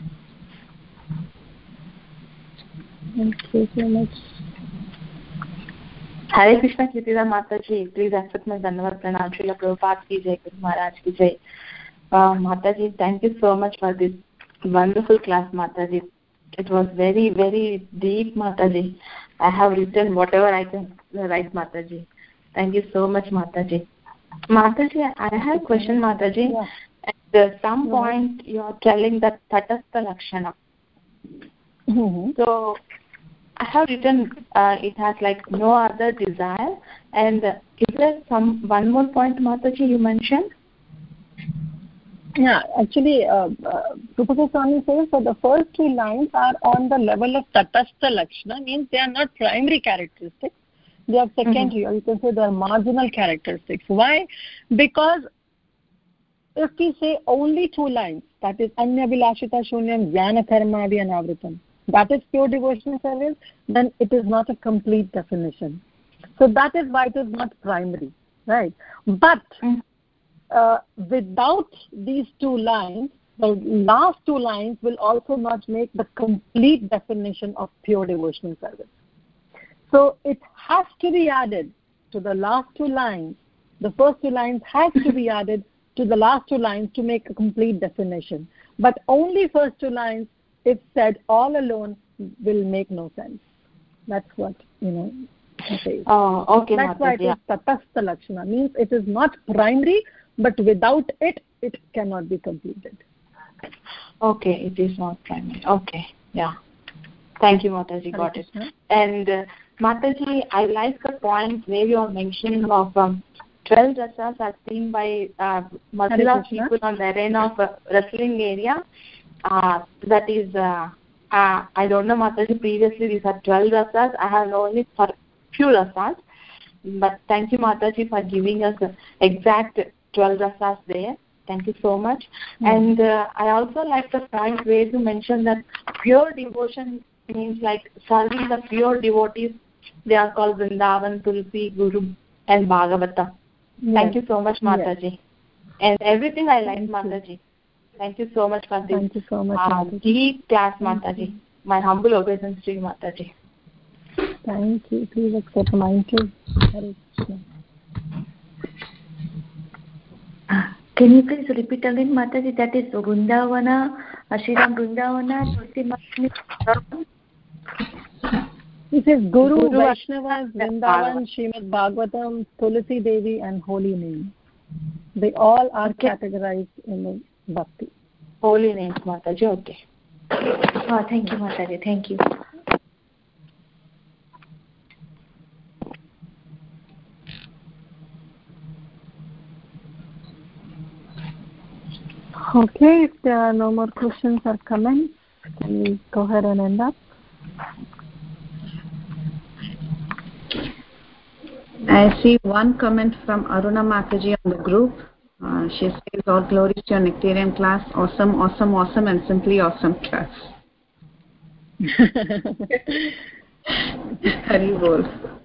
Thank you so much. Hare Krishna Kirtida Mataji, please accept my Dhanavad Pranam. Srila Prabhupada ki Jai, Guru Maharaj ki Jai. Mataji, thank you so much for this wonderful class, Mataji. It was very, very deep, Mataji. I have written whatever I can write, Mataji. Thank you so much, Mataji. Mataji, I have a question, Mataji. Yeah. At some point, you are telling that Tatastha Lakshana. Mm-hmm. So, I have written it has like no other desire. And is there one more point, Mataji, you mentioned? Yeah, actually, Rupa Goswami says that the first two lines are on the level of Tatastha Lakshana, means they are not primary characteristics. They are secondary, or you can say they are marginal characteristics. Why? Because if we say only two lines, that is Anya Vilashita Shunyam Jnana Karmadi Anavritam, that is pure devotional service, then it is not a complete definition. So that is why it is not primary, right? But without these two lines, the last two lines will also not make the complete definition of pure devotional service. So it has to be added to the last two lines. The first two lines has to be added to the last two lines to make a complete definition. But only first two lines, if said all alone, will make no sense. That's what, it says. Oh, okay. That's why it is Tatastha Lakshana. Means it is not primary, but without it, it cannot be completed. Okay, it is not primary. Okay, yeah. Thank you, Mataji. Got it. And Mataji, I like the point where you are mentioning of 12 rasas are seen by Mathura people on the arena of wrestling area. That is, I don't know, Mataji, previously these are 12 rasas. I have known it for few rasas. But thank you, Mataji, for giving us the exact 12 rasas there. Thank you so much. And I also like the point where you mentioned that pure devotion means like serving the pure devotees. They are called Vrindavan, Tulsi, Guru, and Bhagavata. Yes. Thank you so much, Mataji. Yes. And everything I like, Mataji. Thank you so much for this. Thank you so much, deep class, Mataji. My humble obeisance to you, Mataji. Thank you. Please accept mine too. Hare Krishna. Can you please repeat again, Mataji? That is Vrindavana, Ashram Vrindavana, Tulsi. It says Guru, Vaishnavas, Vrindavan, Srimad Bhagavatam, Tulsi Devi, and holy name. They all are categorized in the bhakti. Holy names, Mataji. Okay. Thank you, Mataji. Thank you. Okay, if there are no more questions or comments, can we go ahead and end up? I see one comment from Aruna Mataji on the group. She says, all glories to your Nectarian class. Awesome, awesome, awesome, and simply awesome class. Hari bol.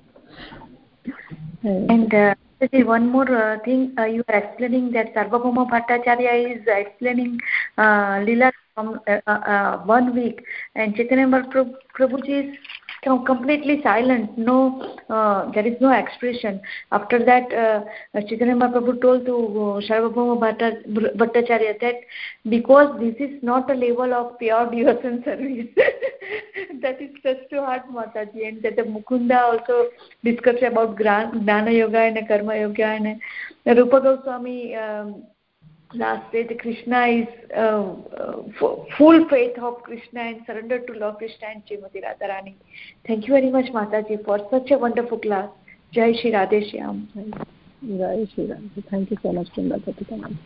And one more thing, you are explaining that Sarvabhauma Bhattacharya is explaining Leela from 1 week, and Chaitanya Prabhuji is completely silent. No, there is no expression. After that, Chaitanya Prabhu told to Sarvabhauma Bhattacharya that because this is not a level of pure devotion service, that is just too hard, Mataji. And that the Mukunda also discussed about Gnana Yoga and Karma Yoga, and Rupa Goswami last day the Krishna is full faith of Krishna and surrender to Lord Krishna and Srimati Radharani. Thank you very much, Mataji, for such a wonderful class. Jai Shri Radhe Shyam. Jai Shri Radhe. Thank you so much, Vrinda.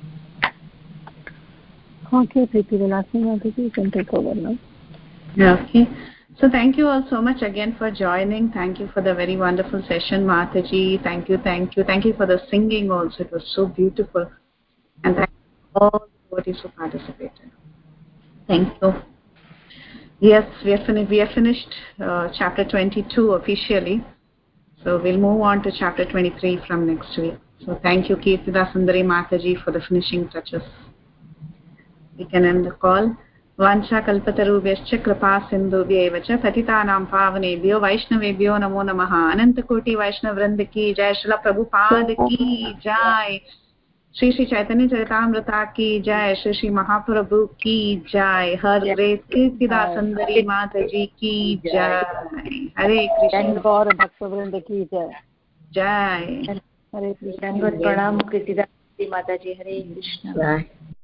Okay, Preeti Vilasini Mataji, you can take over now. Okay. So thank you all so much again for joining. Thank you for the very wonderful session, Mataji. Thank you, thank you. Thank you for the singing also. It was so beautiful. And thank you all the devotees who participated. Thank you. Yes, we have finished chapter 22 officially. So we'll move on to chapter 23 from next week. So thank you, Kirtida Sundari Mataji, for the finishing touches. We can end the call. Vancha kalpatarubhyascha kripa sindhubhyeva cha patitanam pavanebhyo vaishnavebhyo namo namaha. Anantakoti Vaishnav Vrinda ki jai, Srila Prabhupada ki jai, Shri Shri Chaitanya Charitamrita ki jai, Shri Shri Mahaprabhu ki jai, Her Grace Kirtida Sundari Mataji ki jai. Hare Krishna. Gaur Bhakta Vrinda ki jai. Jai. Hare Krishna. Pranam Kirtida Mataji. Hare Krishna. Jai.